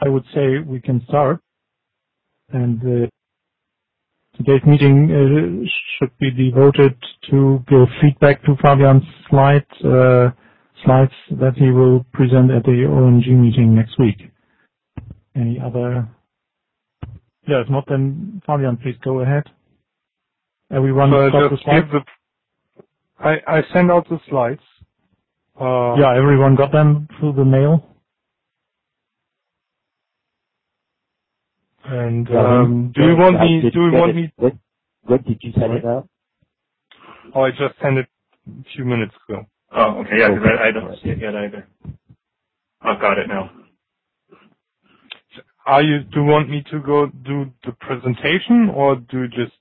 I would say we can start. And today's meeting should be devoted to give feedback to Fabian's slides that he will present at the ONG meeting next week. Any other? Yeah, if not, then Fabian, please go ahead. Everyone got the slides? I sent out the slides. Yeah, everyone got them through the mail. And do you want me? When did you send it out? Oh, I just sent it a few minutes ago. Oh, okay. Yeah, because I don't see it yet either. I've got it now. Do you want me to go do the presentation, or do you just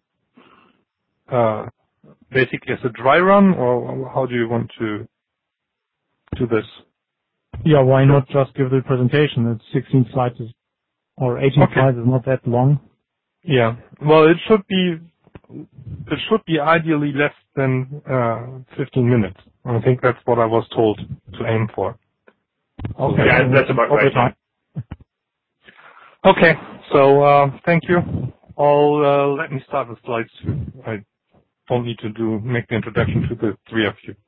basically as a dry run, or how do you want to do this? Yeah, why not just give the presentation? It's 16 slides or 18 slides is not that long. Yeah. Well, it should be ideally less than 15 minutes. I think that's what I was told to aim for. Okay. Yeah, that's about right. Okay. So thank you. Let me start with slides 2. I don't need to make the introduction to the 3 of you.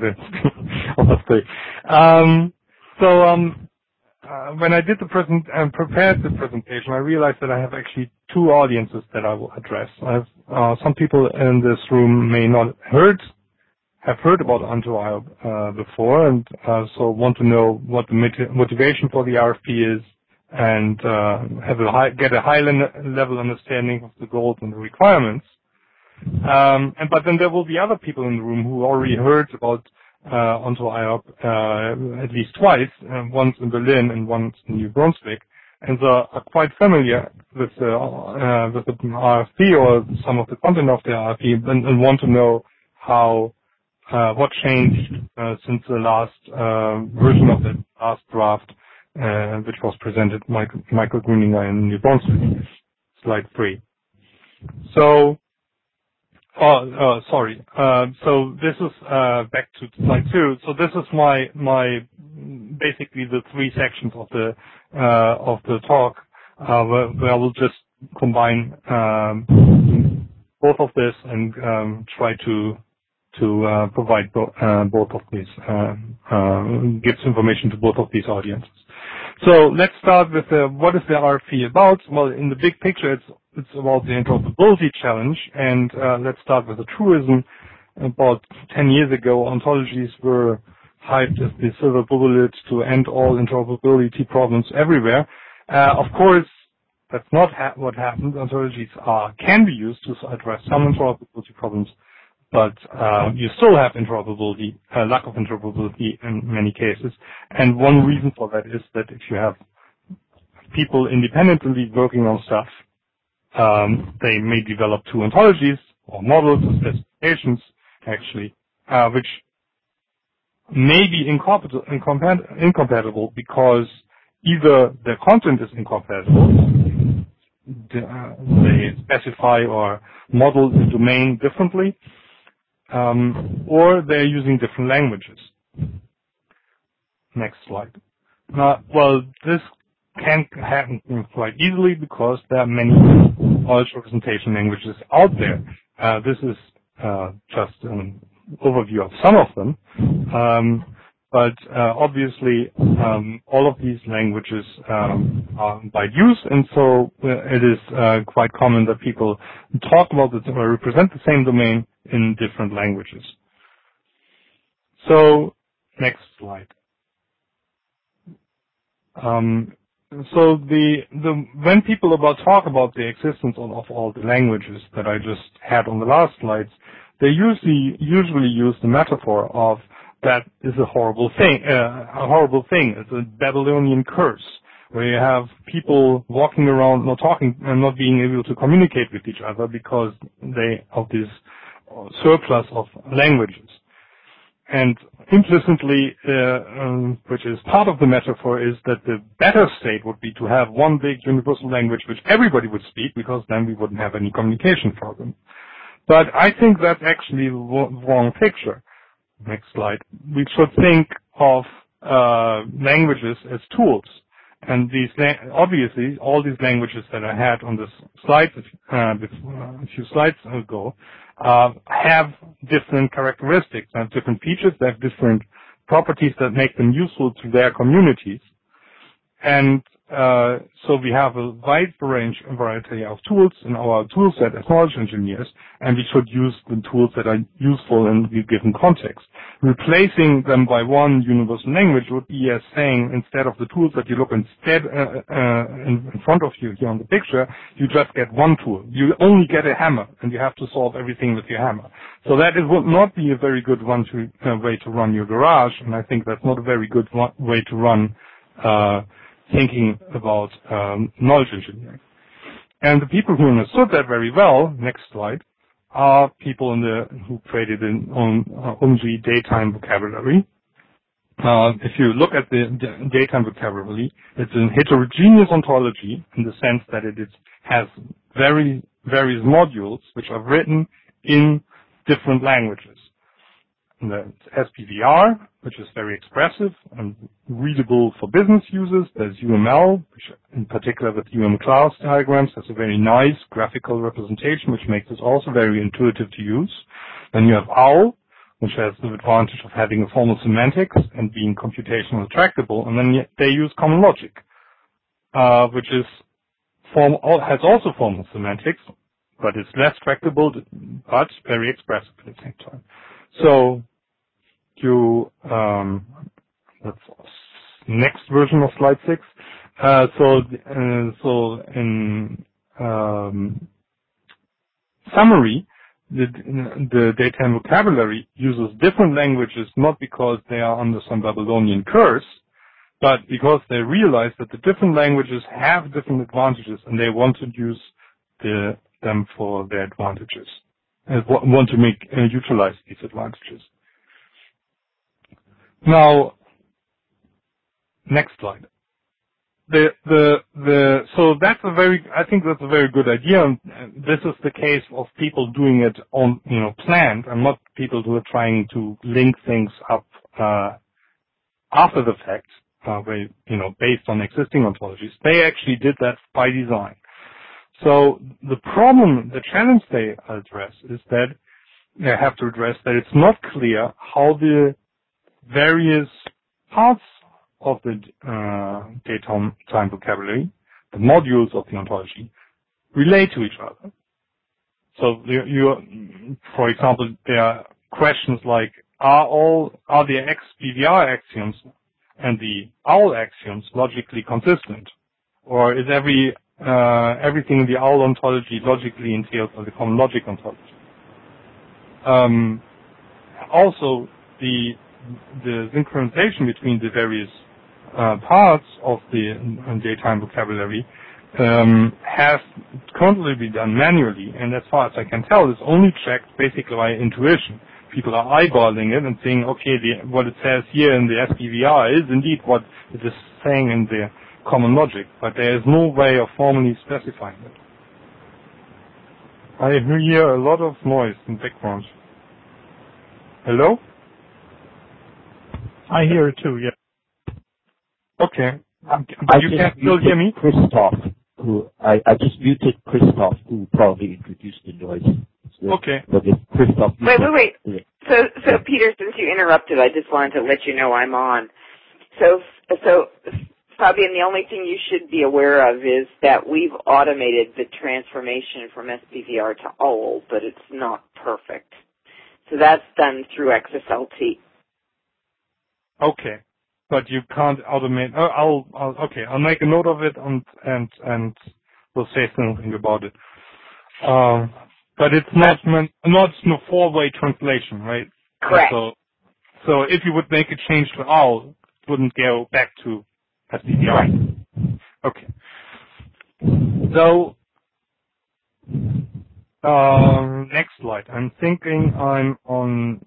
When I did prepared the presentation, I realized that I have actually 2 audiences that I will address. Some people in this room may not have heard about OntoIOP before, and so want to know what the motivation for the RFP is, and get a high level understanding of the goals and the requirements. But then there will be other people in the room who already heard about OntoIOP at least twice, once in Berlin and once in New Brunswick, and so are quite familiar with the RFP or some of the content of the RFP, and want to know what changed since the last version of the last draft, which was presented by Michael Gruninger in New Brunswick. Slide 3. So this is back to slide 2. So this is my basically the 3 sections of the talk, where I will just combine both of this and try to provide both of these, gives information to both of these audiences. So let's start with what is the RFP about? Well, in the big picture, it's about the interoperability challenge, and let's start with the truism. About 10 years ago, ontologies were hyped as the silver bullet to end all interoperability problems everywhere. Of course, that's not what happened. Ontologies can be used to address some interoperability problems, but you still have interoperability, lack of interoperability in many cases. And one reason for that is that if you have people independently working on stuff, they may develop 2 ontologies or models or specifications, actually, which may be incompatible because either their content is incompatible, they specify or model the domain differently, or they're using different languages. Next slide. Well, this can happen quite easily because there are many knowledge representation languages out there. This is just an overview of some of them. But obviously, all of these languages are by use, and so it is quite common that people talk about or represent the same domain in different languages. So, next slide. So when people talk about the existence of all the languages that I just had on the last slides, they usually use the metaphor of that is a horrible thing. It's a Babylonian curse, where you have people walking around not talking and not being able to communicate with each other because of this surplus of languages. And implicitly, which is part of the metaphor, is that the better state would be to have one big universal language which everybody would speak, because then we wouldn't have any communication problem. But I think that's actually the wrong picture. Next slide. We should think of languages as tools. and obviously all these languages that I had on this slide a few slides ago have different characteristics, have different features, they have different properties that make them useful to their communities. And so we have a wide variety of tools in our tool set as knowledge engineers, and we should use the tools that are useful in the given context. Replacing them by one universal language would be as saying, instead of the tools that you look instead in front of you here on the picture, you just get one tool. You only get a hammer, and you have to solve everything with your hammer. So that would not be a very good way to run your garage, and I think that's not a very good way to run thinking about knowledge engineering. And the people who understood that very well, next slide, are people who created an OMG daytime vocabulary. If you look at the daytime vocabulary, it's a heterogeneous ontology in the sense that it has various modules which are written in different languages. And that's SPVR, which is very expressive and readable for business users. There's UML, which in particular with class diagrams has a very nice graphical representation, which makes it also very intuitive to use. Then you have OWL, which has the advantage of having a formal semantics and being computationally tractable. And then they use common logic, which has also formal semantics, but it's less tractable, but very expressive at the same time. So that's next version of slide 6. So in summary, the daytime vocabulary uses different languages not because they are under some Babylonian curse, but because they realize that the different languages have different advantages and they want to use them for their advantages and want to utilize these advantages. Now, next slide. So that's I think that's a very good idea. And this is the case of people doing it on, planned, and not people who are trying to link things up after the fact, based on existing ontologies. They actually did that by design. So the challenge they address is that they have to address that it's not clear how the various parts of the daytime vocabulary, the modules of the ontology, relate to each other. So for example, there are questions like, are the XPVR axioms and the OWL axioms logically consistent? Or is everything in the OWL ontology logically entailed by the common logic ontology? Also, the synchronization between the various parts of the daytime vocabulary has currently been done manually, and as far as I can tell, it's only checked basically by intuition. People are eyeballing it and saying, okay, what it says here in the SPVR is indeed what it is saying in the common logic, but there is no way of formally specifying it. I hear a lot of noise in the background. Hello? I hear it too, yeah. Okay. But you can still hear me? Christoph, I just muted Christoph, who probably introduced the noise. So, okay. But if Christoph... Wait. So Peter, since you interrupted, I just wanted to let you know I'm on. So Fabian, the only thing you should be aware of is that we've automated the transformation from SPVR to OWL, but it's not perfect. So that's done through XSLT. Okay, but you can't automate. I'll make a note of it and we'll say something about it. But it's not no four-way translation, right? Correct. So if you would make a change to OWL, it wouldn't go back to SPVR. Right. Okay. So next slide. I'm thinking I'm on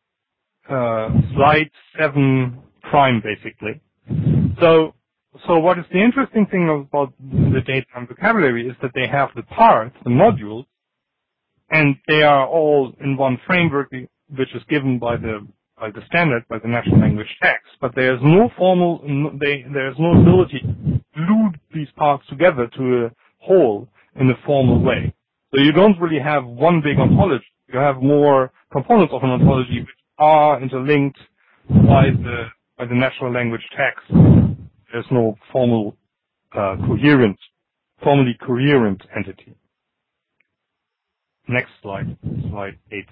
slide 7 prime, basically. So what is the interesting thing about the daytime vocabulary is that they have the parts, the modules, and they are all in one framework, which is given by the standard, by the natural language text. But there's no ability glue these parts together to a whole in a formal way. So you don't really have one big ontology. You have more components of an ontology which are interlinked by the natural language text. There's no formally coherent entity. Next slide 8.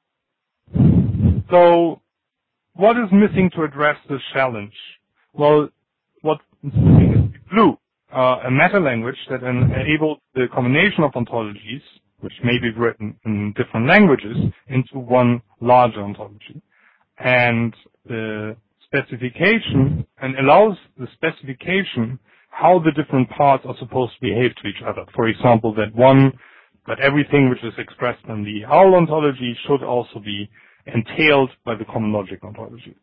So, what is missing to address this challenge? Well, what is missing is glue, a meta-language that enables the combination of ontologies, which may be written in different languages, into one larger ontology. And the specification, and allows the specification how the different parts are supposed to behave to each other. For example, that everything which is expressed in the OWL ontology should also be entailed by the common logic ontology.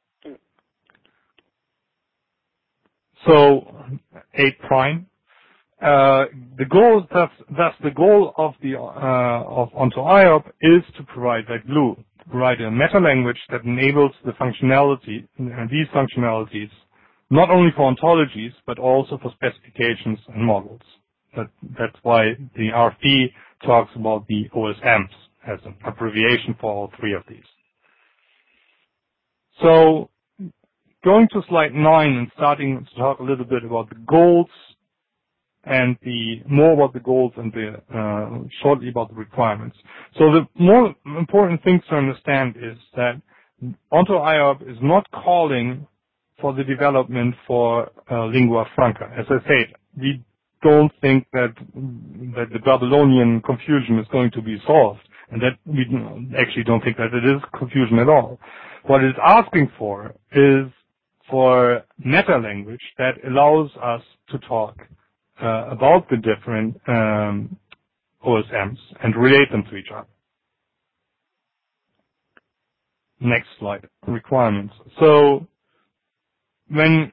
So, 8 prime. The goal of Onto IOP is to provide that glue, to provide a meta language that enables the functionality, these functionalities, not only for ontologies but also for specifications and models. That's why the RFP talks about the OSMs as an abbreviation for all three of these. So, going to slide 9 and starting to talk a little bit about the goals and more about the goals and shortly about the requirements. So the more important things to understand is that Onto IOP is not calling for the development for lingua franca. As I said, we don't think that the Babylonian confusion is going to be solved, and that we actually don't think that it is confusion at all. What it is asking for is for meta language that allows us to talk about the different OSMs and relate them to each other. Next slide, requirements. So when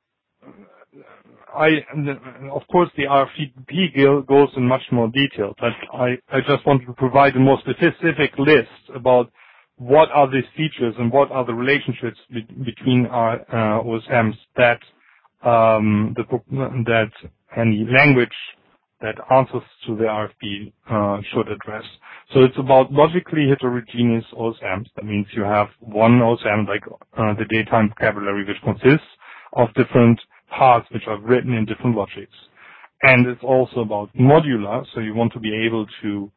of course the RFP goes in much more detail, but I just wanted to provide a more specific list about what are these features and what are the relationships between our OSMs that any language that answers to the RFP should address. So it's about logically heterogeneous OSMs. That means you have one OSM, like the daytime vocabulary, which consists of different parts which are written in different logics. And it's also about modular, so you want to be able to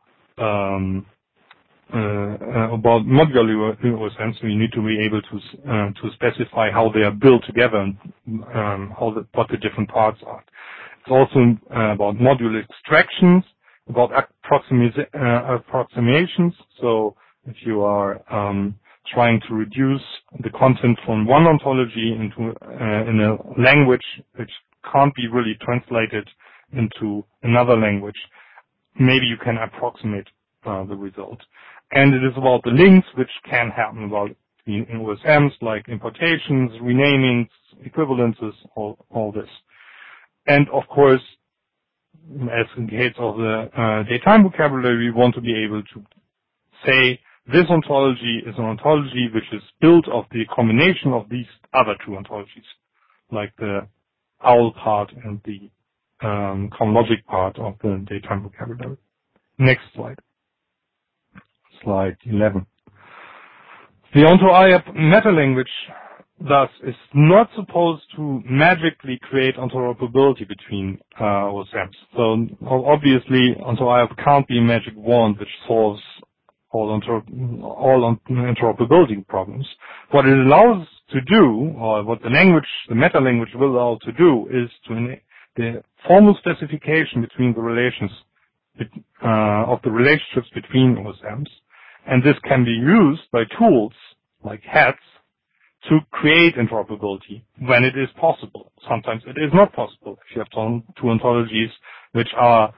about modular OSMs, so you need to be able to specify how they are built together and what the different parts are. It's also about module extractions, about approximations. So if you are trying to reduce the content from one ontology into in a language which can't be really translated into another language, maybe you can approximate the result. And it is about the links which can happen about in OSMs, like importations, renamings, equivalences, all this. And of course, as in the case of the daytime vocabulary, we want to be able to say this ontology is an ontology which is built of the combination of these other two ontologies, like the OWL part and the common logic part of the daytime vocabulary. Next slide. Slide 11. The Onto IOP meta-language, thus, is not supposed to magically create interoperability between OSMs. So obviously, Onto IOP can't be a magic wand which solves all interoperability problems. What it allows to do, or what the meta-language will allow to do, is to the formal specification between the relations of the relationships between OSMs. And this can be used by tools like HATS to create interoperability when it is possible. Sometimes it is not possible if you have two ontologies which are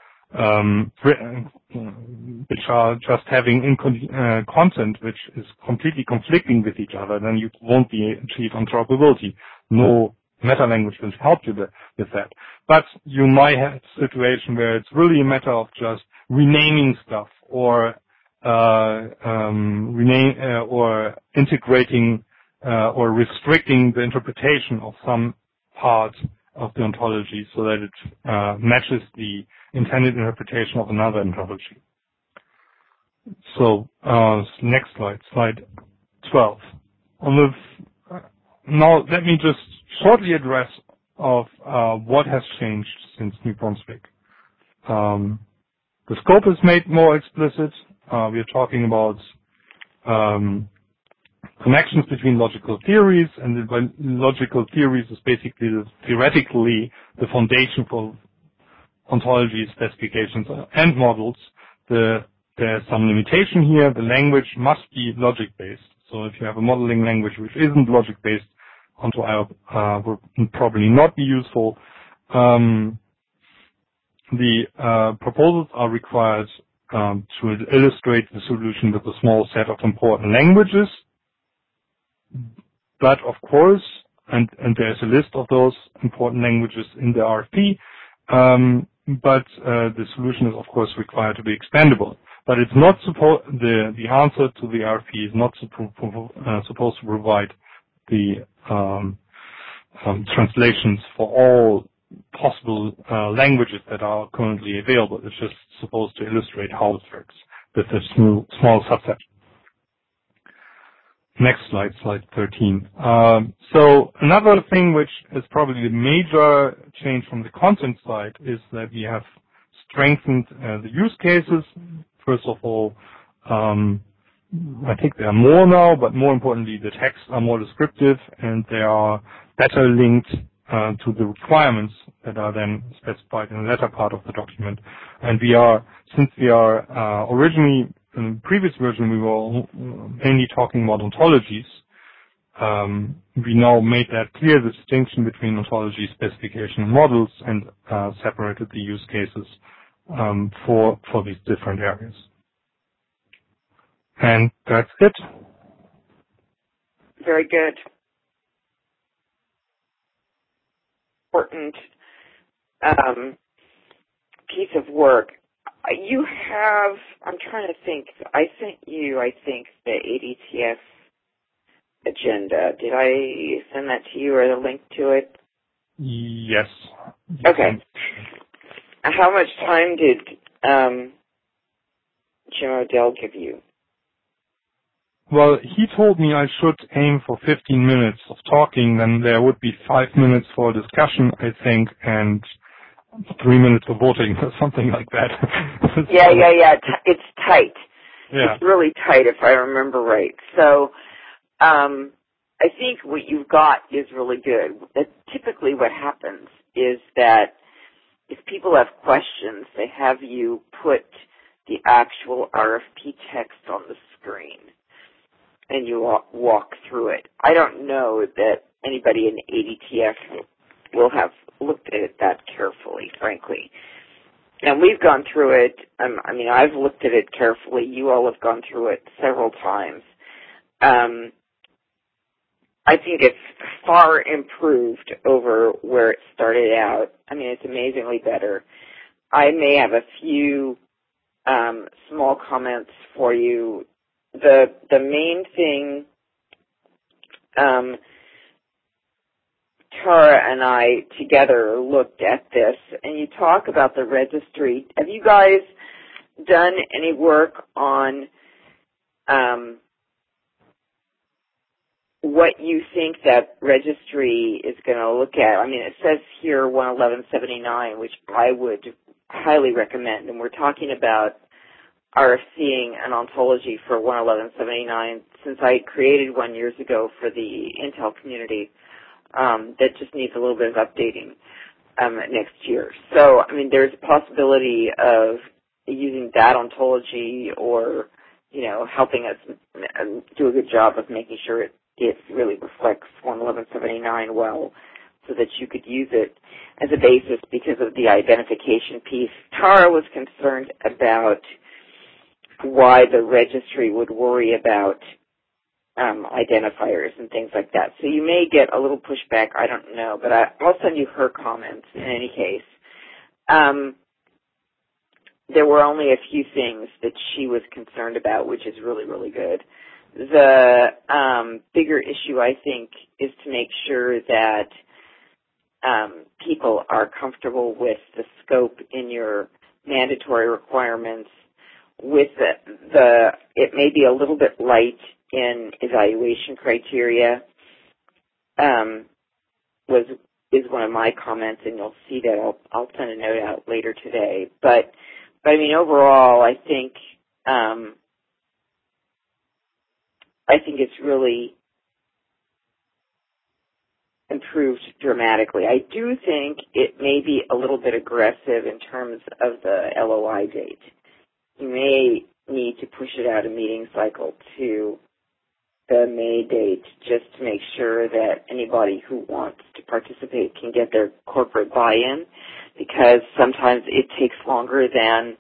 just having content which is completely conflicting with each other. Then you won't achieve interoperability. No meta language will help you with that. But you might have a situation where it's really a matter of just renaming stuff or integrating or restricting the interpretation of some part of the ontology so that it matches the intended interpretation of another ontology. So next slide, slide 12. Now let me just shortly address of what has changed since New Brunswick. The scope is made more explicit. We are talking about connections between logical theories, and by logical theories is basically theoretically the foundation for ontology specifications and models. There's some limitation here. The language must be logic-based. So if you have a modeling language which isn't logic-based, OntoIO would probably not be useful. The proposals are required to illustrate the solution with a small set of important languages. But of course, and there's a list of those important languages in the RFP, but the solution is of course required to be expandable. But it's not the answer to the RFP is not supposed to provide the translations for all possible languages that are currently available. It's just supposed to illustrate how it works with a small subset. Next slide, slide 13. So another thing which is probably the major change from the content side is that we have strengthened the use cases. First of all, I think there are more now, but more importantly, the texts are more descriptive and they are better linked to the requirements that are then specified in the latter part of the document. And since we are originally, in the previous version, we were mainly talking about ontologies. We now made that clear, the distinction between ontology specification and models, and separated the use cases for these different areas. And that's it. Very good. Important piece of work. You have, I'm trying to think, I sent you, I think, the ADTF agenda. Did I send that to you or the link to it? Yes. Okay. How much time did Jim Odell give you? Well, he told me I should aim for 15 minutes of talking, then there would be 5 minutes for discussion, I think, and 3 minutes for voting or something like that. Yeah. It's tight. Yeah. It's really tight if I remember right. So I think what you've got is really good. Typically what happens is that if people have questions, they have you put the actual RFP text on the screen and you walk through it. I don't know that anybody in ADTF will have looked at it that carefully, frankly. And we've gone through it. I've looked at it carefully. You all have gone through it several times. I think it's far improved over where it started out. It's amazingly better. I may have a few small comments for you. The main thing, Tara and I together looked at this, and you talk about the registry. Have you guys done any work on what you think that registry is going to look at? It says here 11179, which I would highly recommend, and we're talking about RFCing an ontology for 11179 since I created one years ago for the Intel community that just needs a little bit of updating next year. So, there's a possibility of using that ontology or, helping us do a good job of making sure it really reflects 11179 well so that you could use it as a basis because of the identification piece. Tara was concerned about why the registry would worry about identifiers and things like that. So you may get a little pushback, I don't know, but I'll send you her comments in any case. There were only a few things that she was concerned about, which is really, really good. The bigger issue, I think, is to make sure that people are comfortable with the scope in your mandatory requirements. With it may be a little bit light in evaluation criteria. Is one of my comments, and you'll see that I'll send a note out later today. But I mean, overall, I think it's really improved dramatically. I do think it may be a little bit aggressive in terms of the LOI date. You may need to push it out a meeting cycle to the May date just to make sure that anybody who wants to participate can get their corporate buy-in, because sometimes it takes longer than,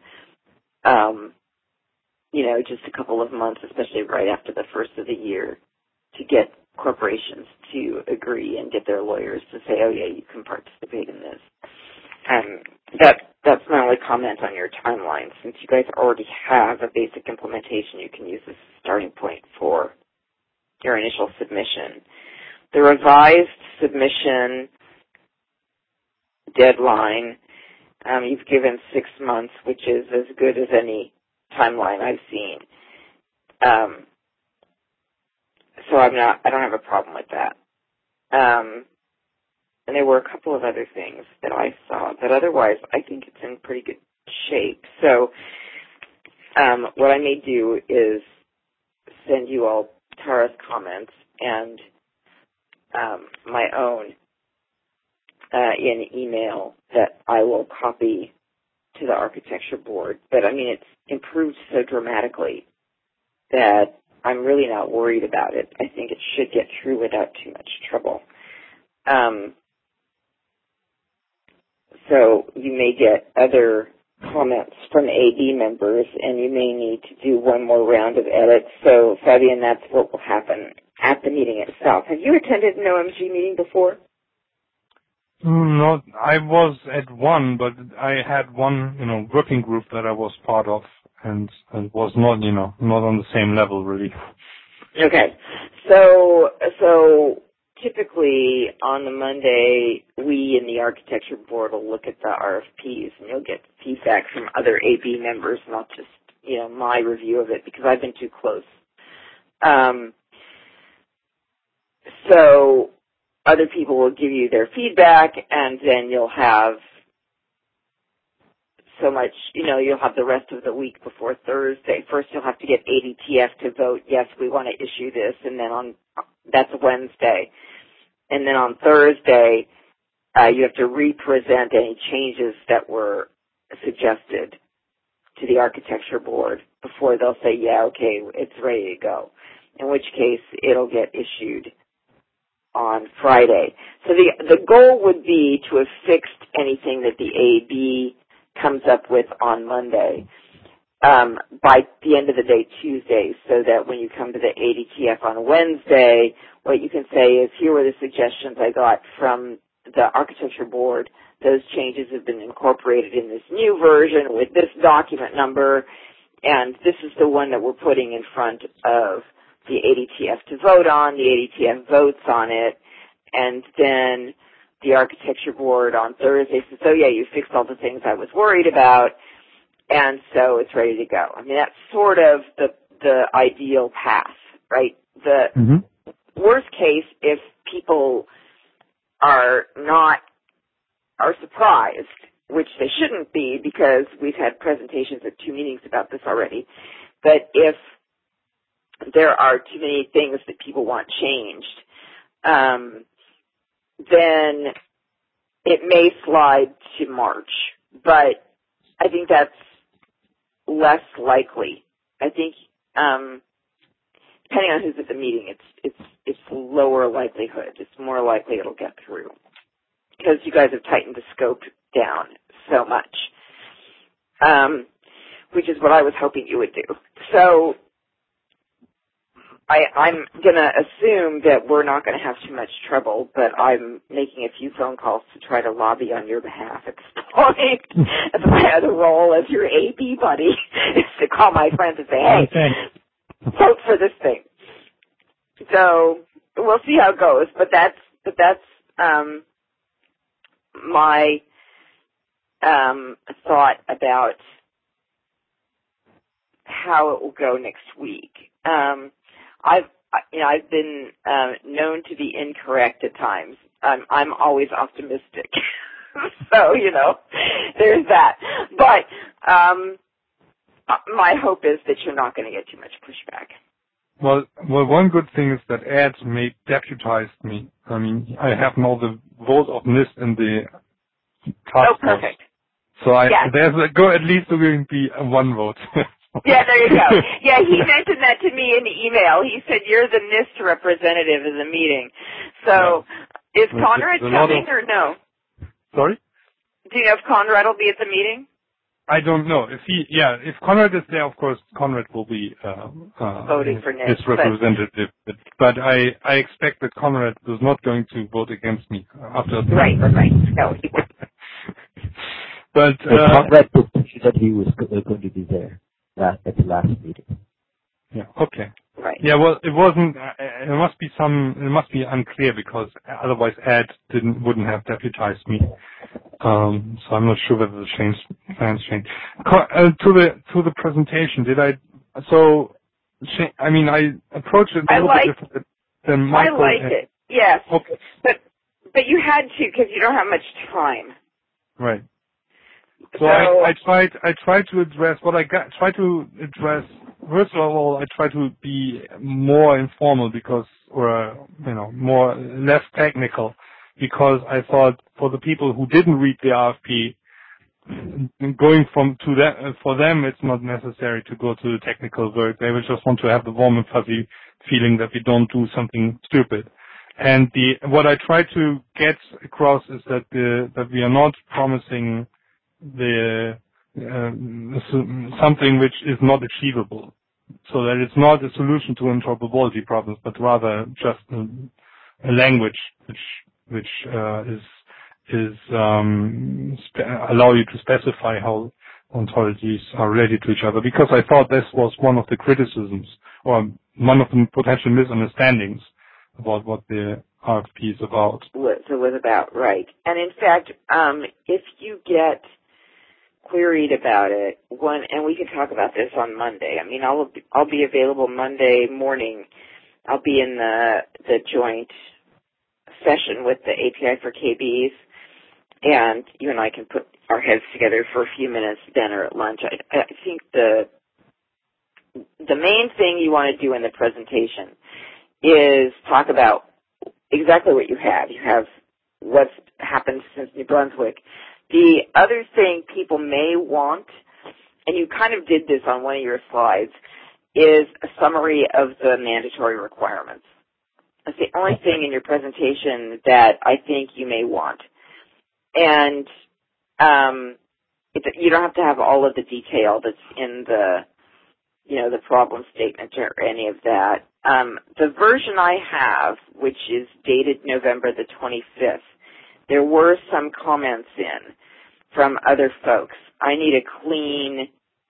just a couple of months, especially right after the first of the year, to get corporations to agree and get their lawyers to say, oh, yeah, you can participate in this. That's my only comment on your timeline. Since you guys already have a basic implementation, you can use this as a starting point for your initial submission. The revised submission deadline, you've given 6 months, which is as good as any timeline I've seen. So I don't have a problem with that. And there were a couple of other things that I saw, but otherwise I think it's in pretty good shape. So what I may do is send you all Tara's comments and my own in email that I will copy to the architecture board. But I mean, it's improved so dramatically that I'm really not worried about it. I think it should get through without too much trouble. So you may get other comments from AD members, and you may need to do one more round of edits. So, Fabian, that's what will happen at the meeting itself. Have you attended an OMG meeting before? No, I was at one, but I had one, working group that I was part of, and was not, not on the same level, really. Okay. So typically on the Monday, we in the architecture board will look at the RFPs, and you'll get feedback from other AB members, not just, my review of it, because I've been too close. So other people will give you their feedback, and then you'll have so much, you'll have the rest of the week before Thursday. First, you'll have to get ADTF to vote, yes, we want to issue this, and then that's Wednesday. And then on Thursday, you have to represent any changes that were suggested to the architecture board before they'll say, yeah, okay, it's ready to go, in which case it'll get issued on Friday. So the goal would be to have fixed anything that the AB comes up with on Monday by the end of the day, Tuesday, so that when you come to the ADTF on Wednesday, what you can say is, here were the suggestions I got from the architecture board. Those changes have been incorporated in this new version with this document number, and this is the one that we're putting in front of the ADTF to vote on. The ADTF votes on it, and then the architecture board on Thursday says, oh, yeah, you fixed all the things I was worried about, and so it's ready to go. I mean, that's sort of the ideal path, right? The worst case, if people are surprised, which they shouldn't be because we've had presentations at 2 meetings about this already, but if there are too many things that people want changed, then it may slide to March. But I think that's less likely. I think depending on who's at the meeting, it's lower likelihood. It's more likely it'll get through because you guys have tightened the scope down so much, which is what I was hoping you would do. So I'm going to assume that we're not going to have too much trouble, but I'm making a few phone calls to try to lobby on your behalf at this point. That's my other role as your AP buddy, is to call my friends and say, hey, vote for this thing. So we'll see how it goes, but that's my thought about how it will go next week. I've been known to be incorrect at times. I'm always optimistic, so there's that. But my hope is that you're not going to get too much pushback. Well, one good thing is that Ed deputized me. I mean, I have now the vote of NIST in the task force. Oh, perfect. So there's at least going to be one vote. Yeah, there you go. Yeah, he mentioned that to me in the email. He said, you're the NIST representative in the meeting. So is Conrad coming or no? Sorry? Do you know if Conrad will be at the meeting? I don't know. If Conrad is there, of course, Conrad will be voting for NIST. His representative. But I expect that Conrad is not going to vote against me after. Right. No, he won't. But Conrad mentioned that he was going to be there at the last meeting. Yeah. Okay. Right. Yeah. Well, it wasn't. It must be unclear because otherwise Ed wouldn't have deputized me. So I'm not sure whether the plans changed. To the presentation, did I? So, I mean, I approached it a little bit different than Michael. I liked it. Yes. Okay. But you had to because you don't have much time. Right. So I tried to address what I tried to address. First of all, I tried to be more informal less technical, because I thought for the people who didn't read the RFP, for them it's not necessary to go to the technical work. They will just want to have the warm and fuzzy feeling that we don't do something stupid. And what I try to get across is that we are not promising something which is not achievable. So that it's not a solution to interoperability problems, but rather just a language which allow you to specify how ontologies are related to each other. Because I thought this was one of the criticisms or one of the potential misunderstandings about what the RFP is about. It was about, right. And in fact, if you get queried about it, and we can talk about this on Monday. I mean, I'll be available Monday morning. I'll be in the joint session with the API for KBs, and you and I can put our heads together for a few minutes then or at lunch. I think the main thing you want to do in the presentation is talk about exactly what you have. You have what's happened since New Brunswick. The other thing people may want, and you kind of did this on one of your slides, is a summary of the mandatory requirements. That's the only thing in your presentation that I think you may want. And you don't have to have all of the detail that's in the problem statement or any of that. The version I have, which is dated November the 25th, there were some comments in from other folks. I need a clean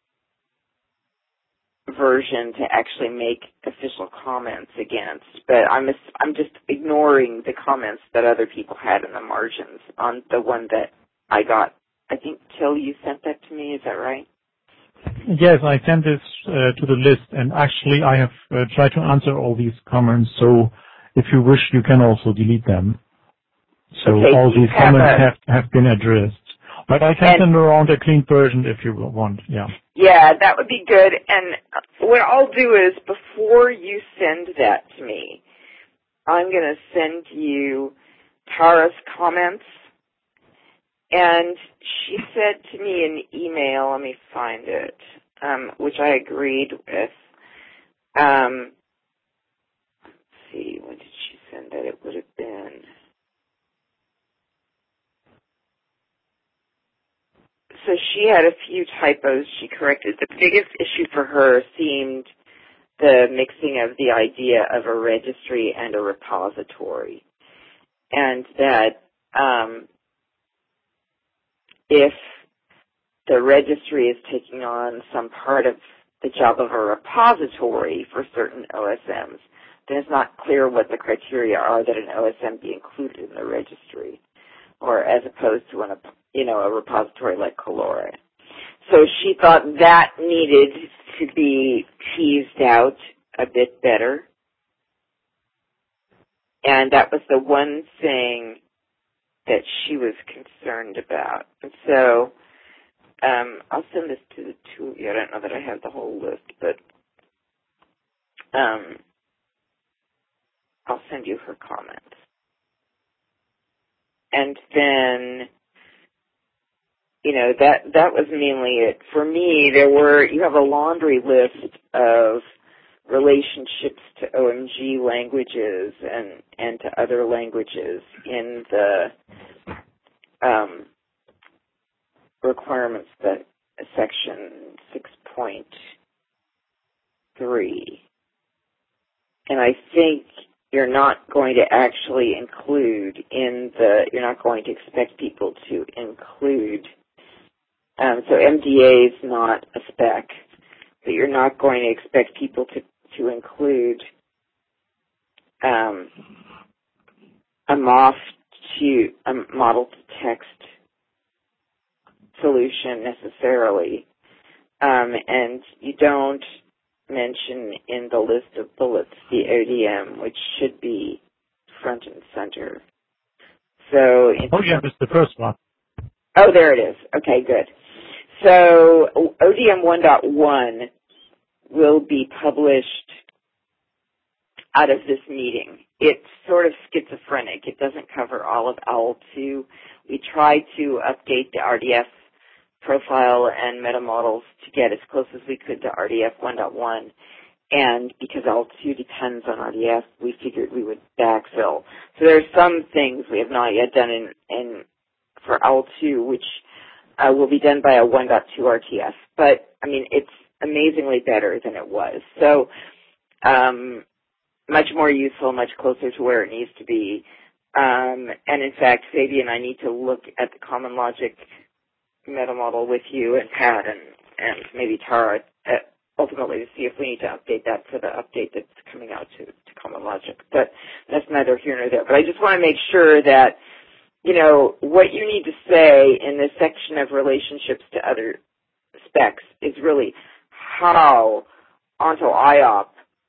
version to actually make official comments against, but I'm just ignoring the comments that other people had in the margins on the one that I got. I think, Till, you sent that to me, is that right? Yes, I sent this to the list, and actually I have tried to answer all these comments, so if you wish, you can also delete them. So okay, all these comments have been addressed. But I can send around a clean version if you want, yeah. Yeah, that would be good. And what I'll do is, before you send that to me, I'm going to send you Tara's comments. And she said to me in the email, let me find it, which I agreed with. Let's see, when did she send that? It would have been... So she had a few typos she corrected. The biggest issue for her seemed the mixing of the idea of a registry and a repository. And that if the registry is taking on some part of the job of a repository for certain OSMs, then it's not clear what the criteria are that an OSM be included in the registry. or as opposed to a repository like Colore. So she thought that needed to be teased out a bit better. And that was the one thing that she was concerned about. And so I'll send this to the two of you. I don't know that I have the whole list, but I'll send you her comments. And then, that was mainly it. For me, you have a laundry list of relationships to OMG languages and to other languages in the requirements that section 6.3. And I think you're not going to actually you're not going to expect people to include, so MDA is not a spec, but you're not going to expect people to include a model-to-text solution necessarily, and you don't mention in the list of bullets the ODM, which should be front and center. So ODM is the first one. Oh, there it is. Okay, good. So ODM 1.1 will be published out of this meeting. It's sort of schizophrenic. It doesn't cover all of OWL 2. We tried to update the RDF profile and meta models to get as close as we could to RDF 1.1. And because OWL 2 depends on RDF, we figured we would backfill. So there are some things we have not yet done for OWL 2, which will be done by a 1.2 RTF. But, it's amazingly better than it was. So, much more useful, much closer to where it needs to be. And in fact, Fabi and I need to look at the Common Logic meta model with you and Pat and maybe Tara ultimately to see if we need to update that for the update that's coming out to Common Logic. But that's neither here nor there. But I just want to make sure that, what you need to say in this section of relationships to other specs is really how onto IOP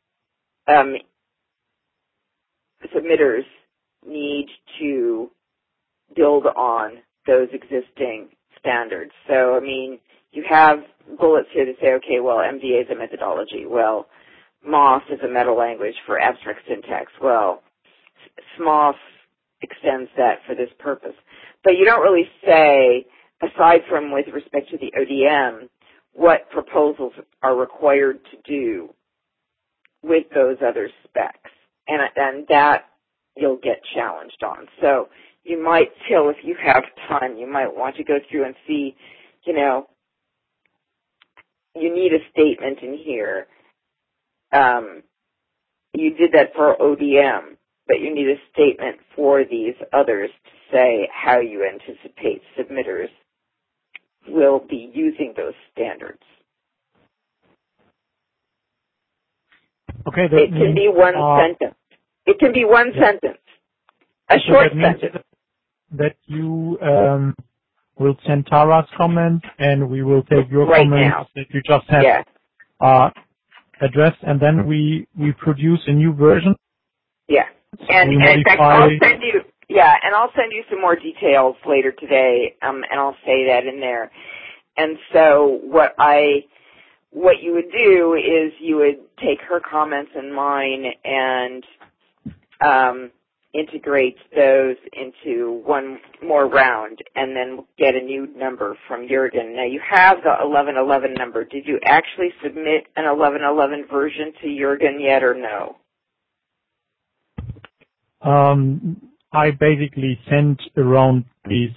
submitters need to build on those existing standards. So, you have bullets here to say, okay, well, MDA is a methodology. Well, MOS is a meta language for abstract syntax. Well, SMOS extends that for this purpose. But you don't really say, aside from with respect to the ODM, what proposals are required to do with those other specs. And that you'll get challenged on. So you might, Till, if you have time, you might want to go through and see, you need a statement in here. You did that for ODM, but you need a statement for these others to say how you anticipate submitters will be using those standards. Okay. It can be one sentence. It can be one sentence. A short sentence. That you will send Tara's comment, and we will take your right comments now that you just had addressed, and then we produce a new version. Yeah. And in fact, I'll send you some more details later today, and I'll say that in there. And so what you would do is you would take her comments and mine and integrate those into one more round and then get a new number from Jürgen. Now, you have the 1111 number. Did you actually submit an 1111 version to Jürgen yet or no? I basically sent around this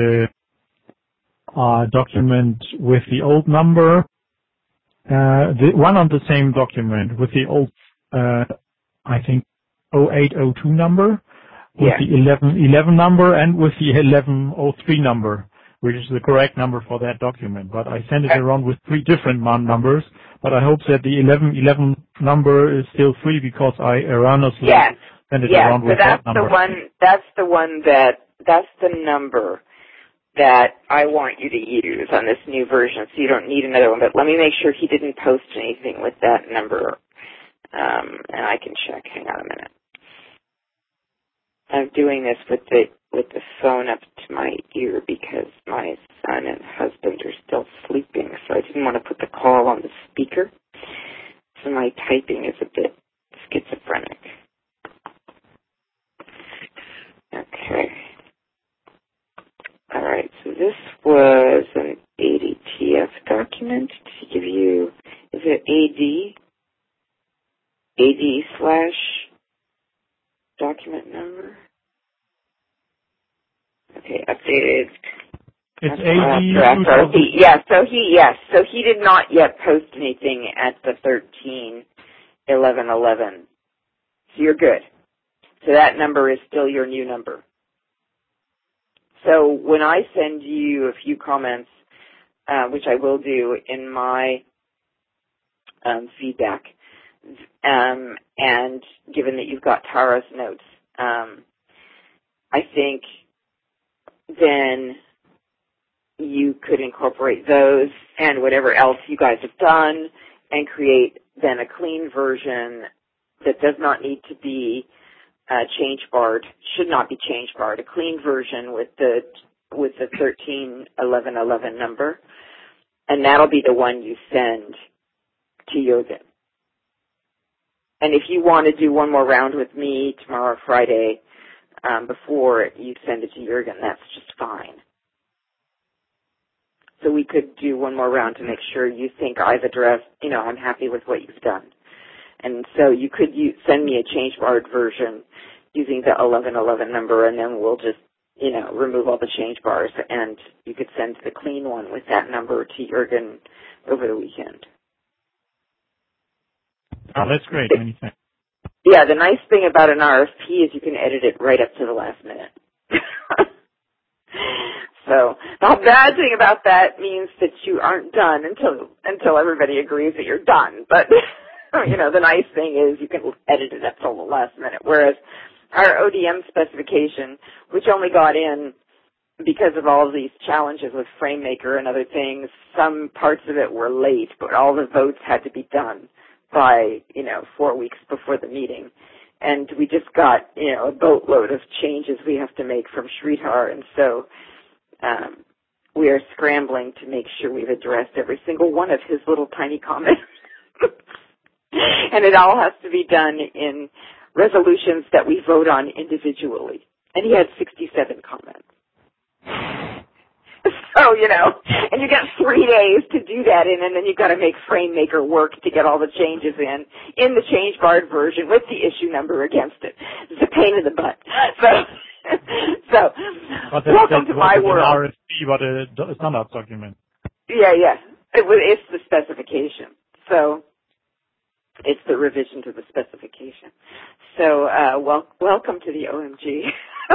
document with the old number, the one on the same document with the old, I think, 0802 number, with the 1111 number, and with the 1103 number, which is the correct number for that document. But I sent it around with three different numbers, but I hope that the 1111 number is still free because I erroneously sent it around with that number. That's the one that's the number that I want you to use on this new version, so you don't need another one. But let me make sure he didn't post anything with that number, and I can check. Hang on a minute. I'm doing this with the phone up to my ear because my son and husband are still sleeping, so I didn't want to put the call on the speaker. So my typing is a bit schizophrenic. Okay. All right, so this was an ADTF document to give you, is it AD/document number? Okay, updated. It's AD. So he did not yet post anything at the 13/11/11. So you're good. So that number is still your new number. So when I send you a few comments, which I will do in my feedback, and given that you've got Tara's notes, I think then you could incorporate those and whatever else you guys have done and create then a clean version that does not need to be change barred, should not be change barred, a clean version with the 13/11/11 number, and that'll be the one you send to Jürgen. And if you want to do one more round with me tomorrow, Friday, before you send it to Jürgen, that's just fine. So we could do one more round to make sure you think I've addressed, I'm happy with what you've done. And so you could send me a change barred version using the 11/11 number, and then we'll just, remove all the change bars, and you could send the clean one with that number to Jürgen over the weekend. Oh, that's great. Many thanks. Yeah, the nice thing about an RFP is you can edit it right up to the last minute. So the bad thing about that means that you aren't done until everybody agrees that you're done. But the nice thing is you can edit it up till the last minute. Whereas our ODM specification, which only got in because of all of these challenges with FrameMaker and other things, some parts of it were late, but all the votes had to be done by 4 weeks before the meeting. And we just got a boatload of changes we have to make from Sridhar, and so we are scrambling to make sure we've addressed every single one of his little tiny comments. And it all has to be done in resolutions that we vote on individually. And he had 67 comments. So, and you got 3 days to do that in, and then you've got to make FrameMaker work to get all the changes in the change barred version with the issue number against it. It's a pain in the butt. So welcome to my world. An RFP, but a standard document. Yeah. It's the specification. So it's the revision to the specification. So welcome to the OMG.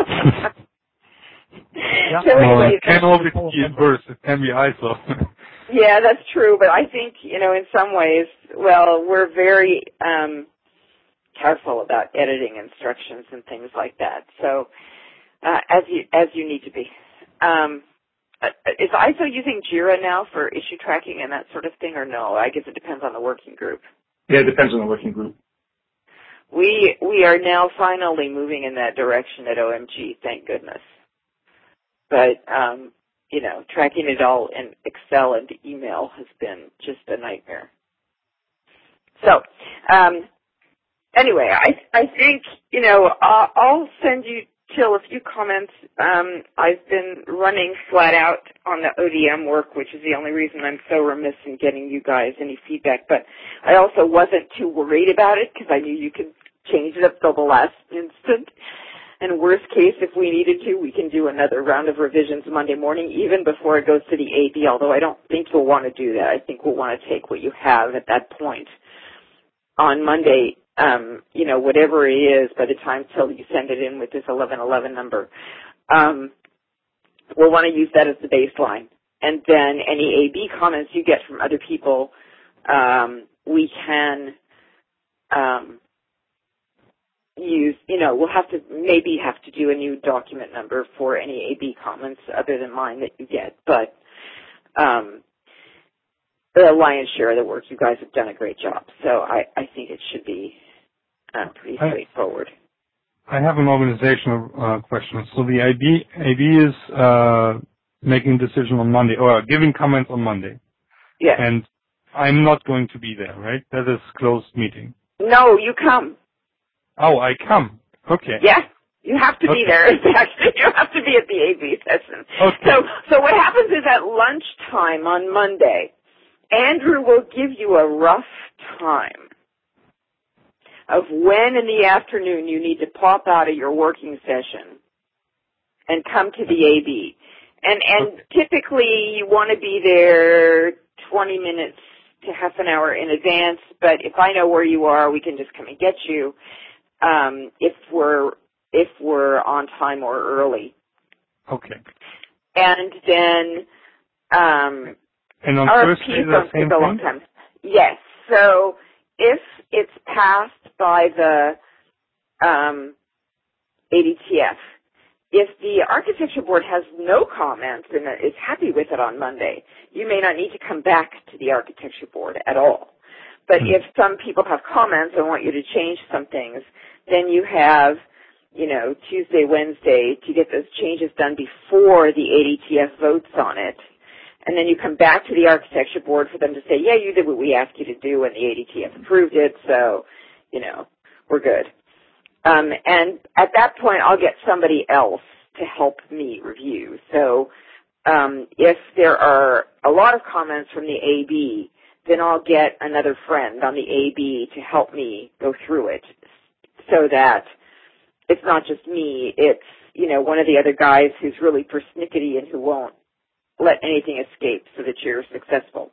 Yeah. So anyway, it can always be inverse. It can be ISO. Yeah, that's true. But I think, in some ways, we're very careful about editing instructions and things like that. So as you need to be. Is ISO using Jira now for issue tracking and that sort of thing, or no? I guess it depends on the working group. Yeah, it depends on the working group. We are now finally moving in that direction at OMG, thank goodness. But, tracking it all in Excel and email has been just a nightmare. So, anyway, I think, I'll send you, Till, a few comments. I've been running flat out on the ODM work, which is the only reason I'm so remiss in getting you guys any feedback. But I also wasn't too worried about it because I knew you could change it up till the last instant. And worst case, if we needed to, we can do another round of revisions Monday morning, even before it goes to the AB, although I don't think you'll want to do that. I think we'll want to take what you have at that point on Monday, whatever it is by the time till you send it in with this 11/11 number. We'll want to use that as the baseline. And then any AB comments you get from other people, we can we'll have to do a new document number for any AB comments other than mine that you get. But the lion's share of the work, you guys have done a great job. So I think it should be pretty straightforward. I have an organizational question. So the AB is making a decision on Monday, or giving comments on Monday. Yes. And I'm not going to be there, right? That is closed meeting. No, you come. Oh, I come. Okay. Yes, you have to be there. In fact, you have to be at the AB session. Okay. So what happens is at lunchtime on Monday, Andrew will give you a rough time of when in the afternoon you need to pop out of your working session and come to the AB. And typically you want to be there 20 minutes to half an hour in advance, but if I know where you are, we can just come and get you if we're on time or early. Okay. And then and on Thursday the same thing? A long time. Yes. So if it's passed by the ADTF, if the architecture board has no comments and is happy with it on Monday, you may not need to come back to the architecture board at all. But if some people have comments and want you to change some things, then you have, Tuesday, Wednesday to get those changes done before the ADTF votes on it. And then you come back to the architecture board for them to say, yeah, you did what we asked you to do and the ADTF approved it, so, we're good. And at that point, I'll get somebody else to help me review. So if there are a lot of comments from the AB, then I'll get another friend on the AB to help me go through it so that it's not just me. It's, one of the other guys who's really persnickety and who won't let anything escape so that you're successful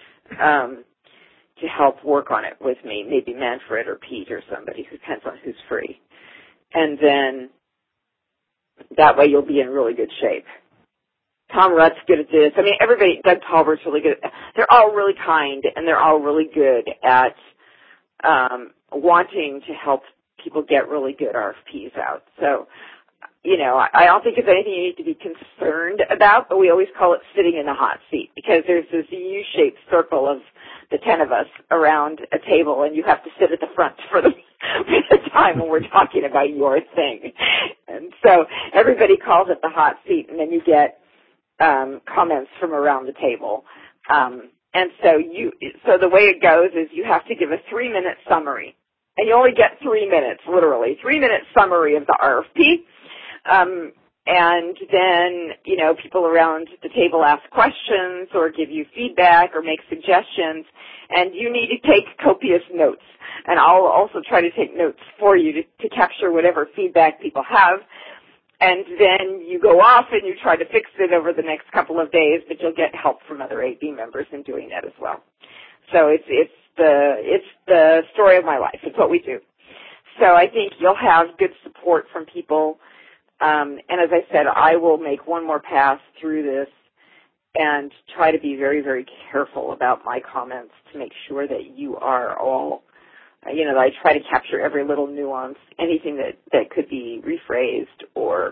to help work on it with me, maybe Manfred or Pete or somebody, who depends on who's free. And then that way you'll be in really good shape. Tom Rutt's good at this. I mean, everybody, Doug Talbert's really good. They're all really kind, and they're all really good at wanting to help people get really good RFPs out. So, I don't think it's anything you need to be concerned about, but we always call it sitting in the hot seat because there's this U-shaped circle of the 10 of us around a table, and you have to sit at the front for the time when we're talking about your thing. And so everybody calls it the hot seat, and then you get comments from around the table. And so the way it goes is you have to give a 3-minute summary. And you only get 3 minutes, literally, 3-minute summary of the RFP. And then, people around the table ask questions or give you feedback or make suggestions. And you need to take copious notes. And I'll also try to take notes for you to capture whatever feedback people have. And then you go off and you try to fix it over the next couple of days, but you'll get help from other AB members in doing that as well. So it's the story of my life. It's what we do. So I think you'll have good support from people. And as I said, I will make one more pass through this and try to be very, very careful about my comments to make sure that you are all, that I try to capture every little nuance, anything that could be rephrased or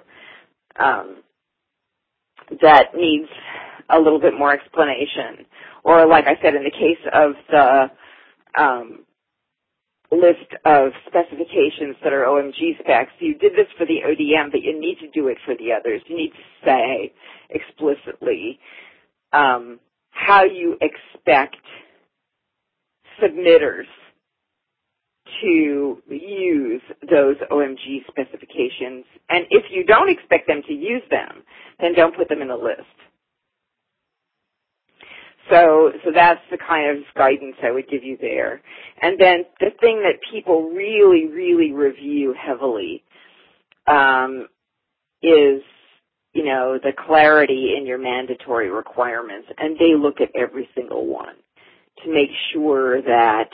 that needs a little bit more explanation. Or like I said, in the case of the list of specifications that are OMG specs, you did this for the ODM, but you need to do it for the others. You need to say explicitly how you expect submitters to use those OMG specifications. And if you don't expect them to use them, then don't put them in the list. So that's the kind of guidance I would give you there. And then the thing that people really, really review heavily is, the clarity in your mandatory requirements. And they look at every single one to make sure that,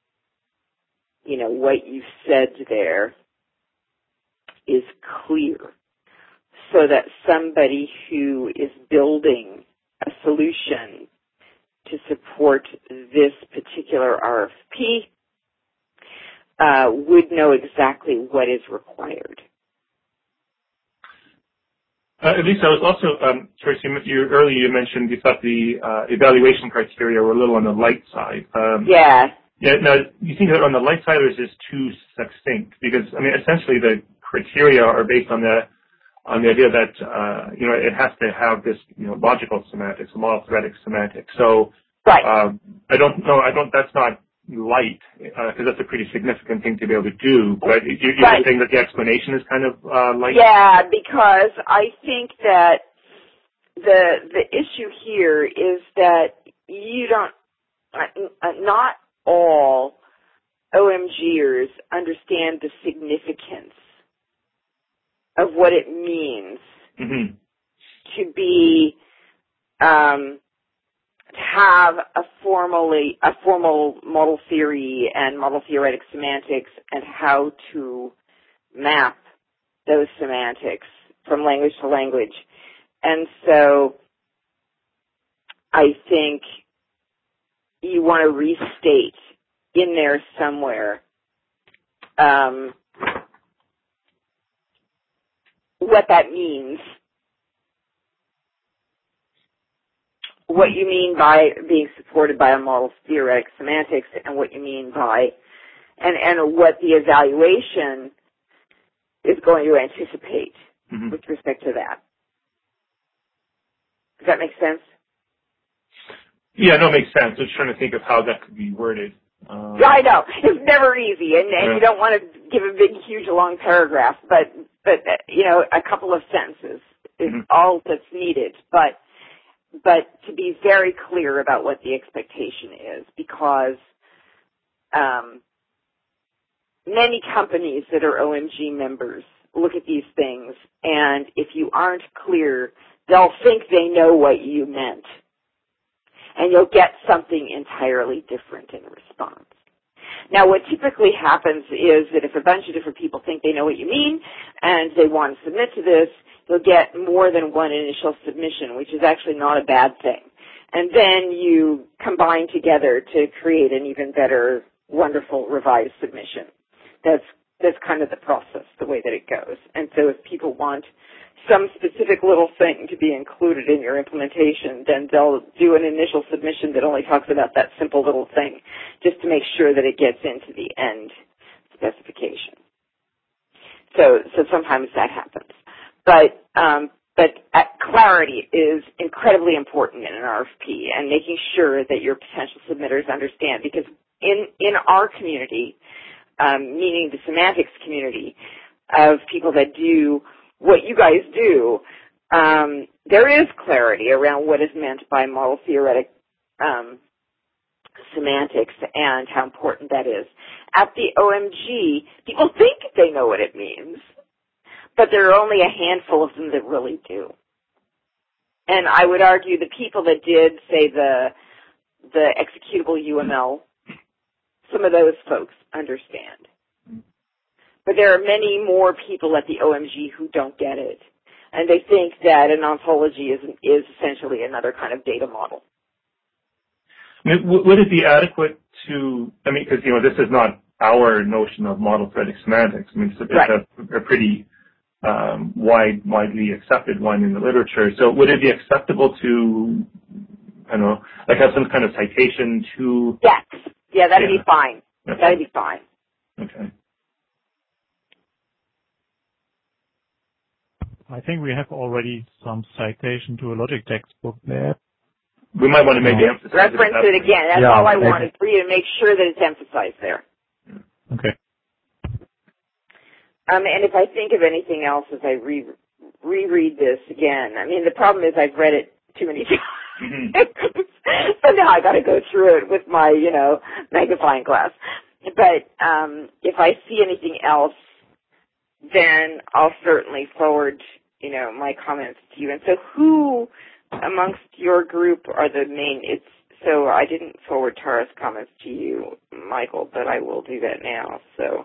what you've said there is clear so that somebody who is building a solution to support this particular RFP would know exactly what is required. At least I was also curious. Earlier you mentioned you thought the evaluation criteria were a little on the light side. Yeah. Yeah. Now, you think that on the light side, or is this too succinct? Because I mean, essentially, the criteria are based on the idea that it has to have this logical semantics, model theoretic semantics. So right. I don't know. That's not light, because that's a pretty significant thing to be able to do. But you're right. saying that the explanation is kind of light? Yeah, because I think that the issue here is that you don't, not all OMGers understand the significance of what it means to be to have a formal model theory and model theoretic semantics, and how to map those semantics from language to language. And so I think you want to restate in there somewhere what that means, what you mean by being supported by a model theoretic semantics, and what you mean by, and what the evaluation is going to anticipate with respect to that. Does that make sense? Yeah, no, it makes sense. I was trying to think of how that could be worded. Yeah, I know. It's never easy, and you don't want to give a big, huge, long paragraph, but a couple of sentences is all that's needed. But to be very clear about what the expectation is, because many companies that are OMG members look at these things, and if you aren't clear, they'll think they know what you meant, and you'll get something entirely different in response. Now, what typically happens is that if a bunch of different people think they know what you mean and they want to submit to this, you'll get more than one initial submission, which is actually not a bad thing. And then you combine together to create an even better, wonderful revised submission. That's kind of the process, the way that it goes. And so if people want some specific little thing to be included in your implementation, then they'll do an initial submission that only talks about that simple little thing, just to make sure that it gets into the end specification. So sometimes that happens. But clarity is incredibly important in an RFP, and making sure that your potential submitters understand, because in our community, meaning the semantics community of people that do what you guys do, there is clarity around what is meant by model theoretic semantics and how important that is. At the OMG, people think they know what it means, but there are only a handful of them that really do. And I would argue the people that did, say, the executable UML, some of those folks understand. But there are many more people at the OMG who don't get it. And they think that an ontology is essentially another kind of data model. I mean, would it be adequate to, because, this is not our notion of model theoretic semantics. I mean, it's a pretty widely accepted one in the literature. So would it be acceptable to, have some kind of citation to? Yes. Yeah, that'd be fine. Okay. That'd be fine. Okay. I think we have already some citation to a logic textbook there. We might want to maybe emphasize reference it again. That's all I wanted for you, to make sure that it's emphasized there. Okay. And if I think of anything else as I reread this again, the problem is I've read it too many times. So now I got to go through it with my, magnifying glass. But if I see anything else, then I'll certainly forward, my comments to you. And so who amongst your group are the main, so I didn't forward Tara's comments to you, Michael, but I will do that now. So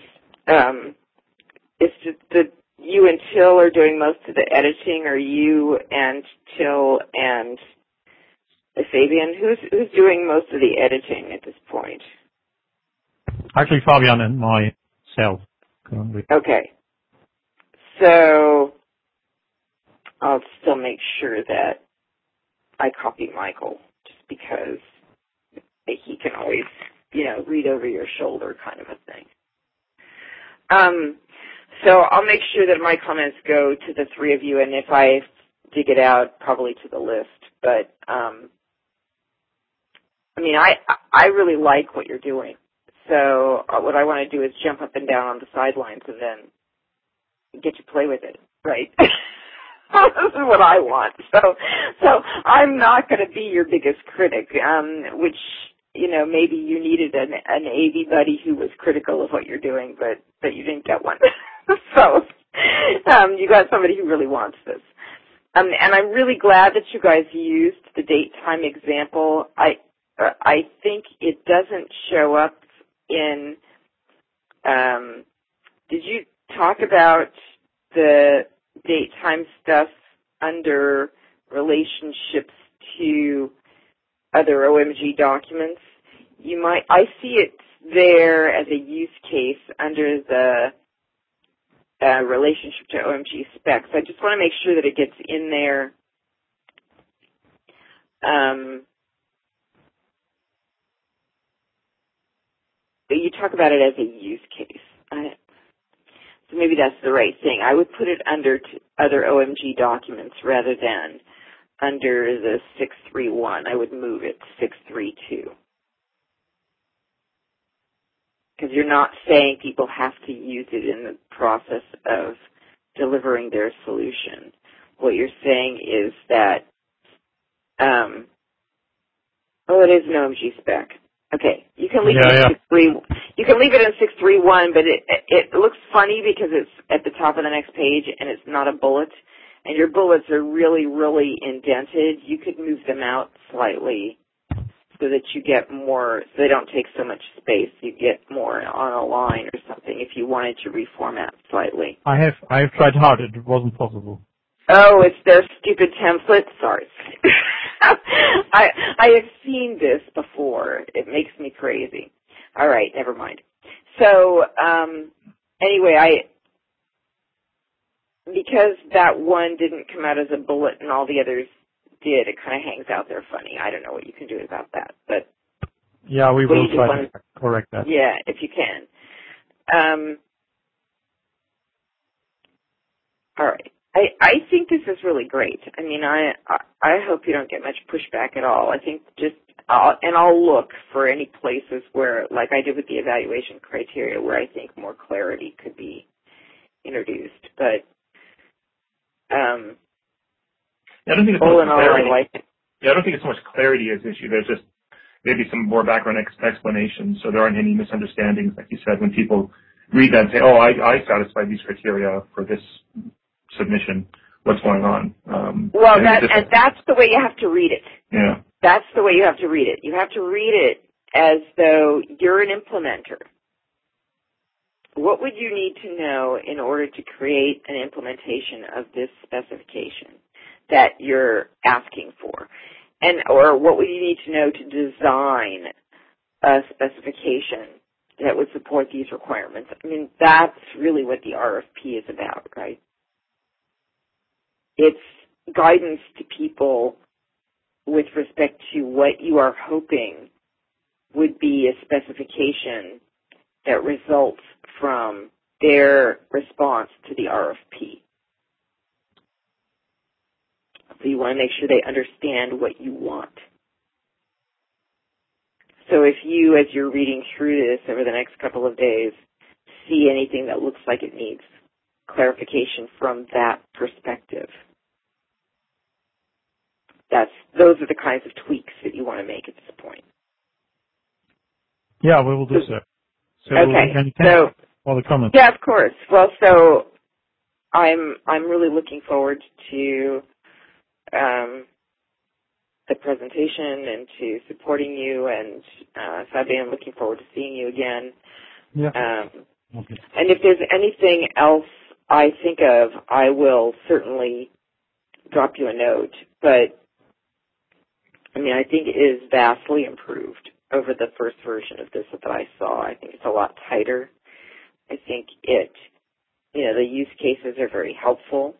it's just that you and Till are doing most of the editing, or you and Till and Fabian? Who's doing most of the editing at this point? Actually, Fabian and myself currently. Okay. So I'll still make sure that I copy Michael, just because he can always, read over your shoulder kind of a thing. So I'll make sure that my comments go to the three of you, and if I dig it out, probably to the list. But, I really like what you're doing. So what I want to do is jump up and down on the sidelines and then get you play with it, right? This is what I want. So I'm not going to be your biggest critic, which, maybe you needed an AV buddy who was critical of what you're doing, but you didn't get one. So you got somebody who really wants this. And I'm really glad that you guys used the date-time example. I think it doesn't show up in, did you talk about the date-time stuff under relationships to other OMG documents? I see it there as a use case under the relationship to OMG specs. I just want to make sure that it gets in there. You talk about it as a use case. So maybe that's the right thing. I would put it under other OMG documents rather than under the 631. I would move it to 632. Because you're not saying people have to use it in the process of delivering their solution. What you're saying is that, it is an OMG spec. Okay, you can leave it in 631. You can leave it in 631, but it looks funny because it's at the top of the next page and it's not a bullet, and your bullets are really, really indented. You could move them out slightly so that you get more, so they don't take so much space. You get more on a line or something if you wanted to reformat slightly. I have tried hard. It wasn't possible. Oh, it's their stupid template? Sorry. I have seen this before. It makes me crazy. All right, never mind. So, anyway, because that one didn't come out as a bullet and all the others did, it kind of hangs out there funny. I don't know what you can do about that, but yeah, we will try to correct that. Yeah, if you can. All right. I think this is really great. I mean, I hope you don't get much pushback at all. I think I'll look for any places where, like I did with the evaluation criteria, where I think more clarity could be introduced. But I don't think it's all in all, I like it. Yeah, I don't think it's so much clarity as issue. There's just maybe some more background explanation, so there aren't any misunderstandings, like you said, when people read that and say, "Oh, I satisfy these criteria for this submission. What's going on?" That's the way you have to read it. Yeah. That's the way you have to read it. You have to read it as though you're an implementer. What would you need to know in order to create an implementation of this specification that you're asking for? Or what would you need to know to design a specification that would support these requirements? I mean, that's really what the RFP is about, right? It's guidance to people with respect to what you are hoping would be a specification that results from their response to the RFP. So you want to make sure they understand what you want. So if you, as you're reading through this over the next couple of days, see anything that looks like it needs clarification from that perspective, those are the kinds of tweaks that you want to make at this point. Yeah, we will do so. Okay. So all the comments. Yeah, of course. Well, so I'm really looking forward to the presentation and to supporting you, and Fabian, I'm looking forward to seeing you again. Yeah. Okay. And if there's anything else I think of, I will certainly drop you a note. But I mean, I think it is vastly improved over the first version of this that I saw. I think it's a lot tighter. I think the use cases are very helpful.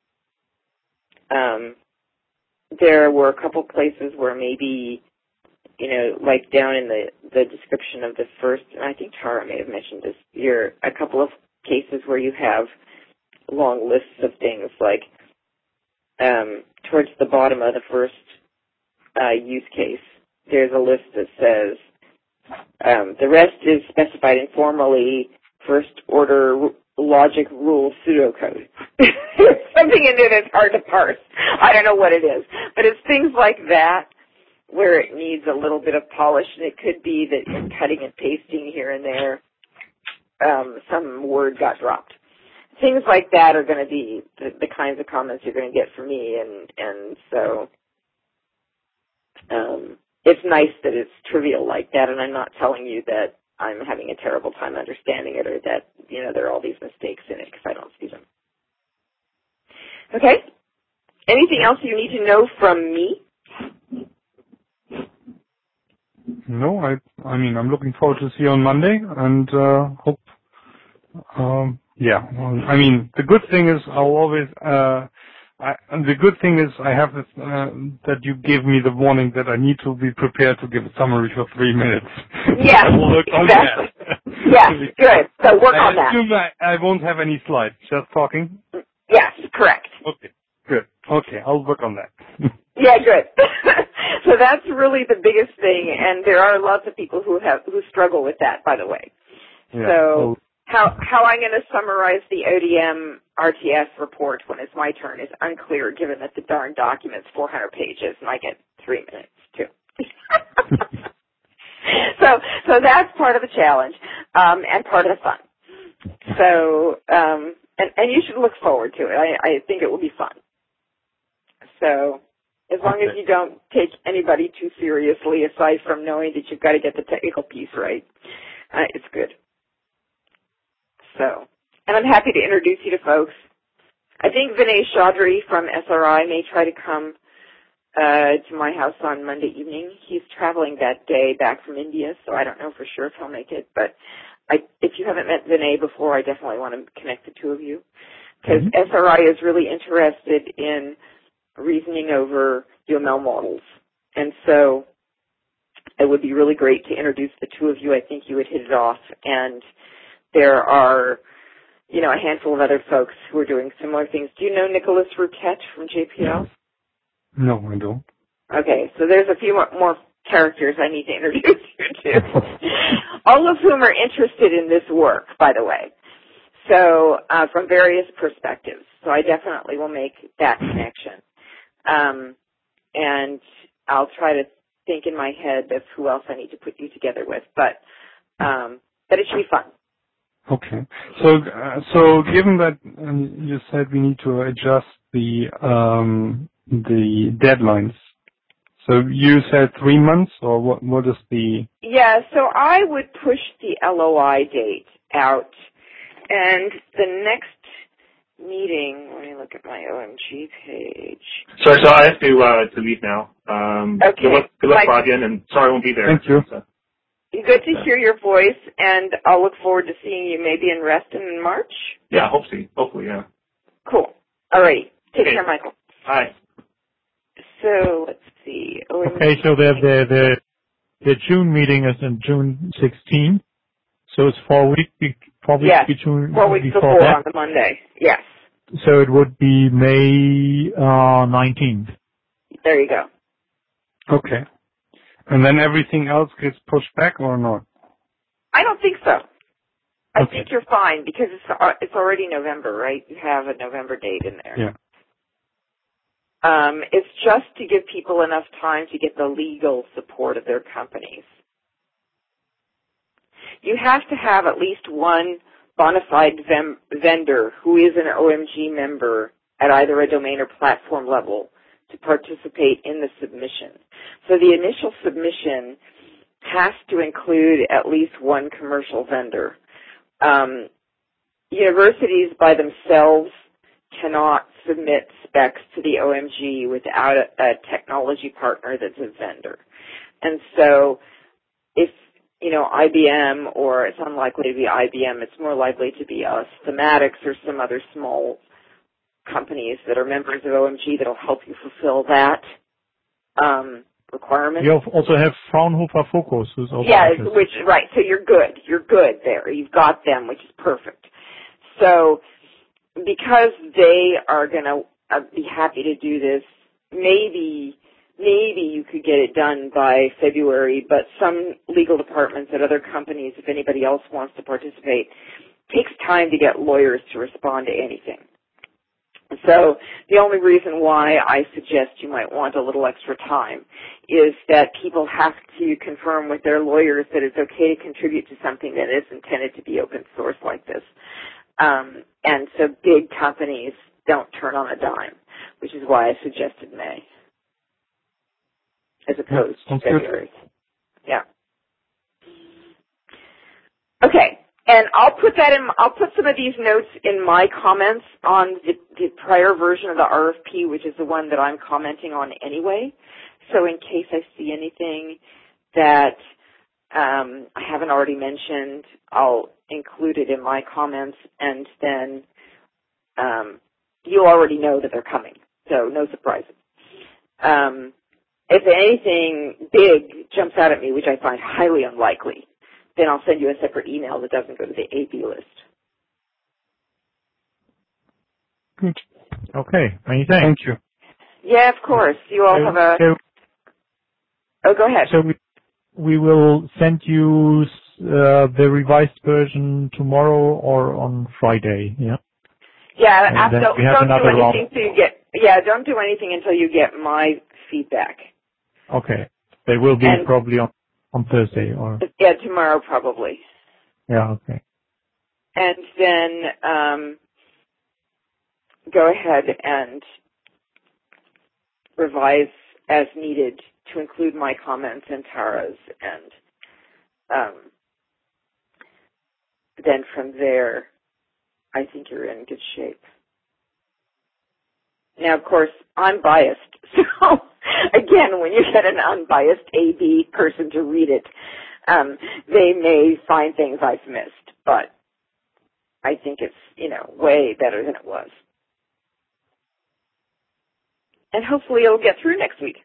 There were a couple places where maybe, like down in the description of the first, and I think Tara may have mentioned this, a couple of cases where you have long lists of things, like towards the bottom of the first use case, there's a list that says, the rest is specified informally, first order logic rule pseudocode. There's something in there that's hard to parse. I don't know what it is. But it's things like that where it needs a little bit of polish, and it could be that in cutting and pasting here and there, some word got dropped. Things like that are going to be the kinds of comments you're going to get from me, and so it's nice that it's trivial like that, and I'm not telling you that I'm having a terrible time understanding it or that, there are all these mistakes in it because I don't see them. Okay? Anything else you need to know from me? No, I mean, I'm looking forward to see you on Monday and hope, I mean, the good thing is I have this, that you gave me the warning that I need to be prepared to give a summary for 3 minutes. Yeah, I will work on exactly. that. Yes, good. So work on that. I assume I won't have any slides, just talking? Yes, correct. Okay, good. Okay, I'll work on that. Yeah, good. So that's really the biggest thing, and there are lots of people who struggle with that, by the way. Yeah. So how I'm going to summarize the ODM RTS report when it's my turn is unclear, given that the darn document's 400 pages, and I get 3 minutes, too. So that's part of the challenge, and part of the fun. So, and you should look forward to it. I think it will be fun. So, as long as you don't take anybody too seriously, aside from knowing that you've got to get the technical piece right, it's good. So, and I'm happy to introduce you to folks. I think Vinay Chaudhry from SRI may try to come to my house on Monday evening. He's traveling that day back from India, so I don't know for sure if he'll make it. But if you haven't met Vinay before, I definitely want to connect the two of you, because SRI is really interested in reasoning over UML models. And so it would be really great to introduce the two of you. I think you would hit it off. And there are, a handful of other folks who are doing similar things. Do you know Nicholas Rouquette from JPL? No, I don't. Okay, so there's a few more characters I need to introduce you to, all of whom are interested in this work, by the way. So from various perspectives. So I definitely will make that connection. And I'll try to think in my head of who else I need to put you together with, but it should be fun. Okay. So given that you said we need to adjust the deadlines, so you said 3 months, or what is the? Yeah. So I would push the LOI date out, and the next meeting. Let me look at my OMG page. Sorry, so I have to leave now. Okay. Good luck, Fabian, and sorry I won't be there. Thank you. So. Good to hear your voice, and I'll look forward to seeing you maybe in Reston in March. Yeah, hopefully, yeah. Cool. All right. Take care, Michael. Bye. So let's see. Okay, so the June meeting is on June 16th. So it's 4 weeks, between 4 weeks before that. on the Monday. Yes. So it would be May 19th. There you go. Okay. And then everything else gets pushed back or not? I don't think so. I Okay. think you're fine because it's already November, right? You have a November date in there. Yeah. It's just to give people enough time to get the legal support of their companies. You have to have at least one bona fide vendor who is an OMG member at either a domain or platform level to participate in the submission. So the initial submission has to include at least one commercial vendor. Universities by themselves cannot submit specs to the OMG without a technology partner that's a vendor. And so if, IBM, or it's unlikely to be IBM, it's more likely to be us, Thematics, or some other small companies that are members of OMG that will help you fulfill that requirement. You also have Fraunhofer Focus, who's also right. So you're good. You're good there. You've got them, which is perfect. So because they are going to be happy to do this, maybe you could get it done by February, but some legal departments at other companies, if anybody else wants to participate, takes time to get lawyers to respond to anything. So the only reason why I suggest you might want a little extra time is that people have to confirm with their lawyers that it's okay to contribute to something that is intended to be open source like this. And so big companies don't turn on a dime, which is why I suggested May as opposed to February. Yeah. Okay. And I'll put some of these notes in my comments on the prior version of the RFP, which is the one that I'm commenting on anyway. So in case I see anything that I haven't already mentioned, I'll include it in my comments, and then you'll already know that they're coming. So no surprises. If anything big jumps out at me, which I find highly unlikely, then I'll send you a separate email that doesn't go to the AB list. Good. Okay. Many thanks. Thank you. Yeah, of course. You all have a... Oh, go ahead. So we will send you the revised version tomorrow or on Friday, yeah? Yeah, don't do anything until you get my feedback. Okay. They will be probably on Thursday or... Yeah, tomorrow probably. Yeah, okay. And then go ahead and revise as needed to include my comments and Tara's, and then from there, I think you're in good shape. Now, of course, I'm biased, so again, when you get an unbiased AB person to read it, they may find things I've missed, but I think it's, way better than it was. And hopefully it'll get through next week.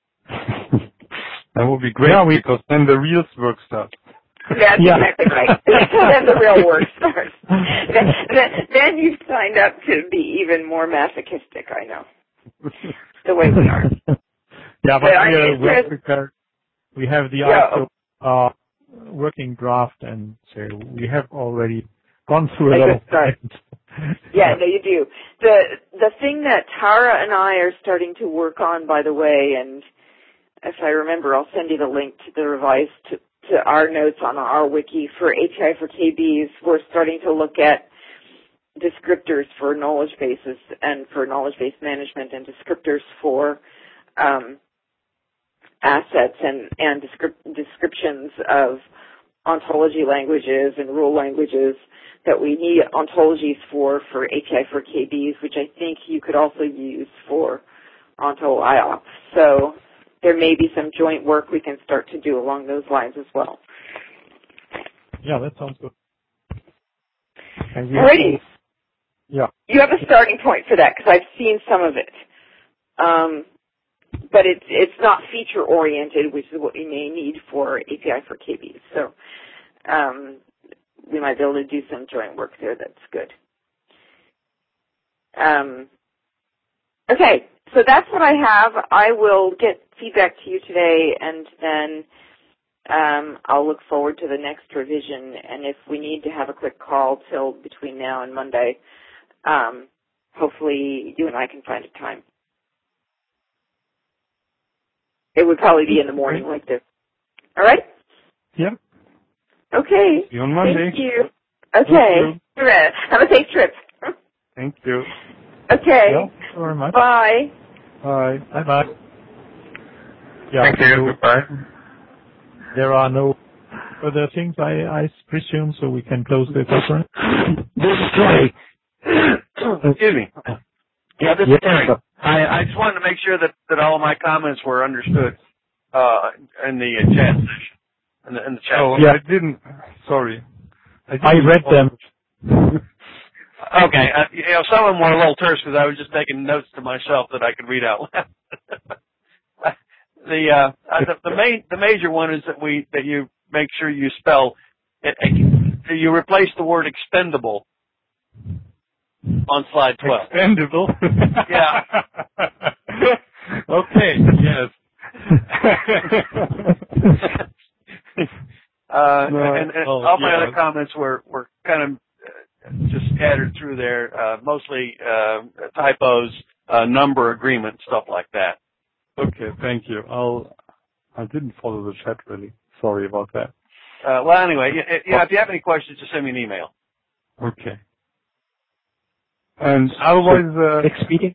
That would be great, because then the real work starts. That's exactly right. Then the real work starts. Then you've signed up to be even more masochistic, I know. The way we are. Yeah, but we are well prepared. We have the actual working draft, and so we have already gone through a lot of things. Yeah, no, you do. The thing that Tara and I are starting to work on, by the way, and if I remember, I'll send you the link to the revised to our notes on our wiki for API for KBs. We're starting to look at descriptors for knowledge bases and for knowledge base management, and descriptors for assets and descriptions of ontology languages and rule languages that we need ontologies for API for KBs, which I think you could also use for Onto IOP. So there may be some joint work we can start to do along those lines as well. Yeah, that sounds good. Alrighty. Yeah. You have a starting point for that, because I've seen some of it. But it's not feature oriented, which is what we may need for API for KBs. So we might be able to do some joint work there. That's good. Okay, so that's what I have. I will get feedback to you today, and then I'll look forward to the next revision. And if we need to have a quick call till between now and Monday, hopefully you and I can find a time. It would probably be in the morning like this. All right? Yeah. Okay. See you on Monday. Thank you. Okay. Thank you. Have a safe trip. Thank you. Okay. Yeah, thank you very much. Bye. Bye. Bye-bye. Yeah, Thank you. Goodbye. There are no further things, I presume, so we can close the conference. This is Clay. Excuse me. Yeah, this is Terry. I just wanted to make sure that all of my comments were understood in the chat session. In the chat. Oh, yeah. I didn't. Sorry. I read them. Okay. Some of them were a little terse because I was just taking notes to myself that I could read out loud. The major one is that you make sure you spell you replace the word expendable on slide 12. Expendable? Yeah. Okay, yes. And all my other comments were kind of just scattered through there, mostly typos, number agreement, stuff like that. Okay, thank you. I didn't follow the chat really. Sorry about that. Well, anyway, if you have any questions, just send me an email. Okay. And otherwise, Next meeting?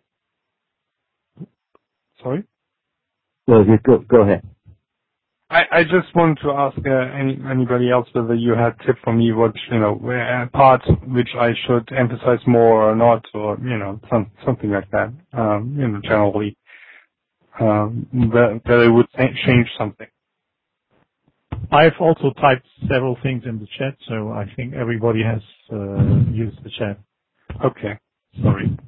Sorry? Well, go ahead. I just wanted to ask anybody else whether you had a tip for me, what part which I should emphasize more or not, or something like that. Generally, that it would change something. I've also typed several things in the chat, so I think everybody has used the chat. Okay, sorry.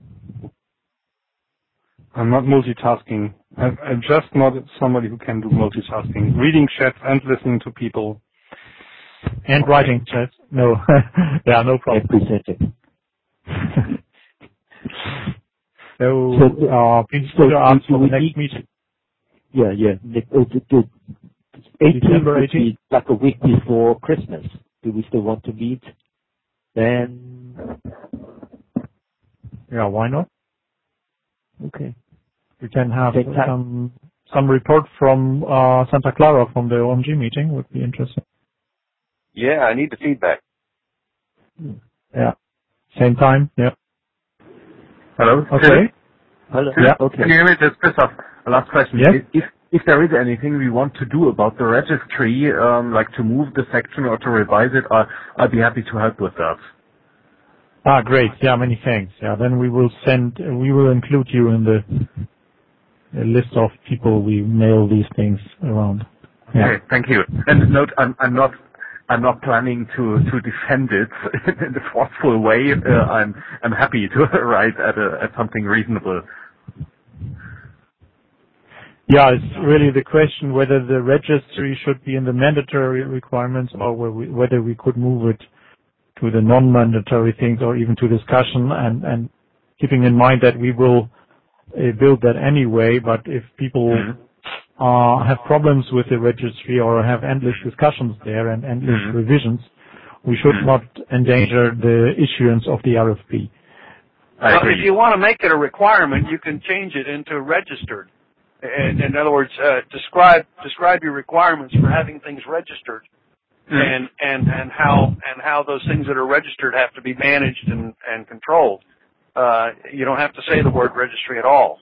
I'm not multitasking. I'm just not somebody who can do multitasking. Reading chats and listening to people. And writing chats. No. Yeah, no problem. Presenting. Please put your answer for the next meeting. Yeah. The 18th would be like a week before Christmas. Do we still want to meet then? Yeah, why not? Okay. We can have some report from Santa Clara from the OMG meeting. Would be interesting. Yeah, I need the feedback. Yeah. Same time. Yeah. Hello. Okay. Hello. Yeah. Okay. Can you hear me? This is Christoph. Last question. Yes. If there is anything we want to do about the registry, like to move the section or to revise it, I'll be happy to help with that. Great. Yeah, many thanks. Yeah, then we will include you in the list of people we mail these things around. Yeah. Okay, thank you. And note, I'm not planning to defend it in a forceful way. I'm happy to write at something reasonable. Yeah, it's really the question whether the registry should be in the mandatory requirements or whether we could move it to the non-mandatory things or even to discussion, and keeping in mind that we will build that anyway, but if people have problems with the registry or have endless discussions there and endless revisions, we should not endanger the issuance of the RFP. If you want to make it a requirement, you can change it into registered. In other words, describe your requirements for having things registered, and how those things that are registered have to be managed and controlled. You don't have to say the word registry at all.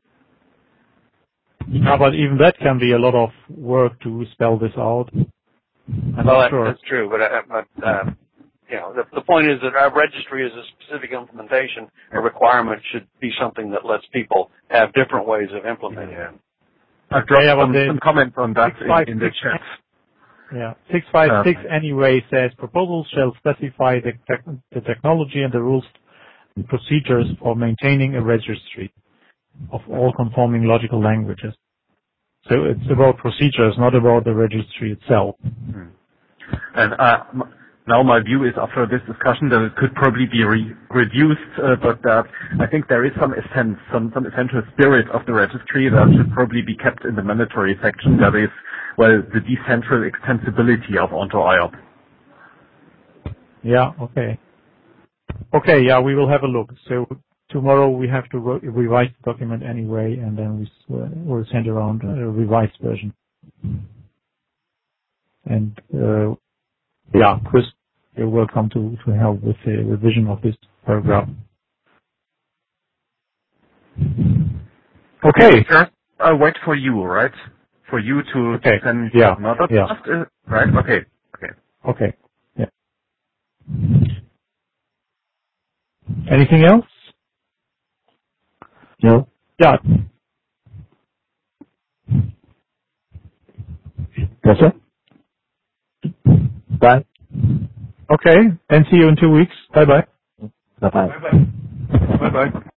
Yeah, but even that can be a lot of work to spell this out. That's true, but the point is that our registry is a specific implementation. A requirement should be something that lets people have different ways of implementing it. I've dropped some comments on that in the chat. Yeah, 656 anyway says proposals shall specify the technology and the rules and procedures for maintaining a registry of all conforming logical languages. So it's about procedures, not about the registry itself. And now my view is, after this discussion, that it could probably be reduced, but I think there is some essence, some essential spirit of the registry that should probably be kept in the mandatory section. That is, the decentral extensibility of Onto IOP. Yeah. Okay. Okay. Yeah, we will have a look. So tomorrow we have to revise the document anyway, and then we'll send around a revised version. And Chris, you're welcome to help with the revision of this paragraph. Okay. Sure. I'll wait for you, right? For you to send another draft? Right? Okay. Yeah. Anything else? No? Yeah. That's it? Bye. Okay. And see you in 2 weeks. Bye-bye. Bye-bye. Bye bye.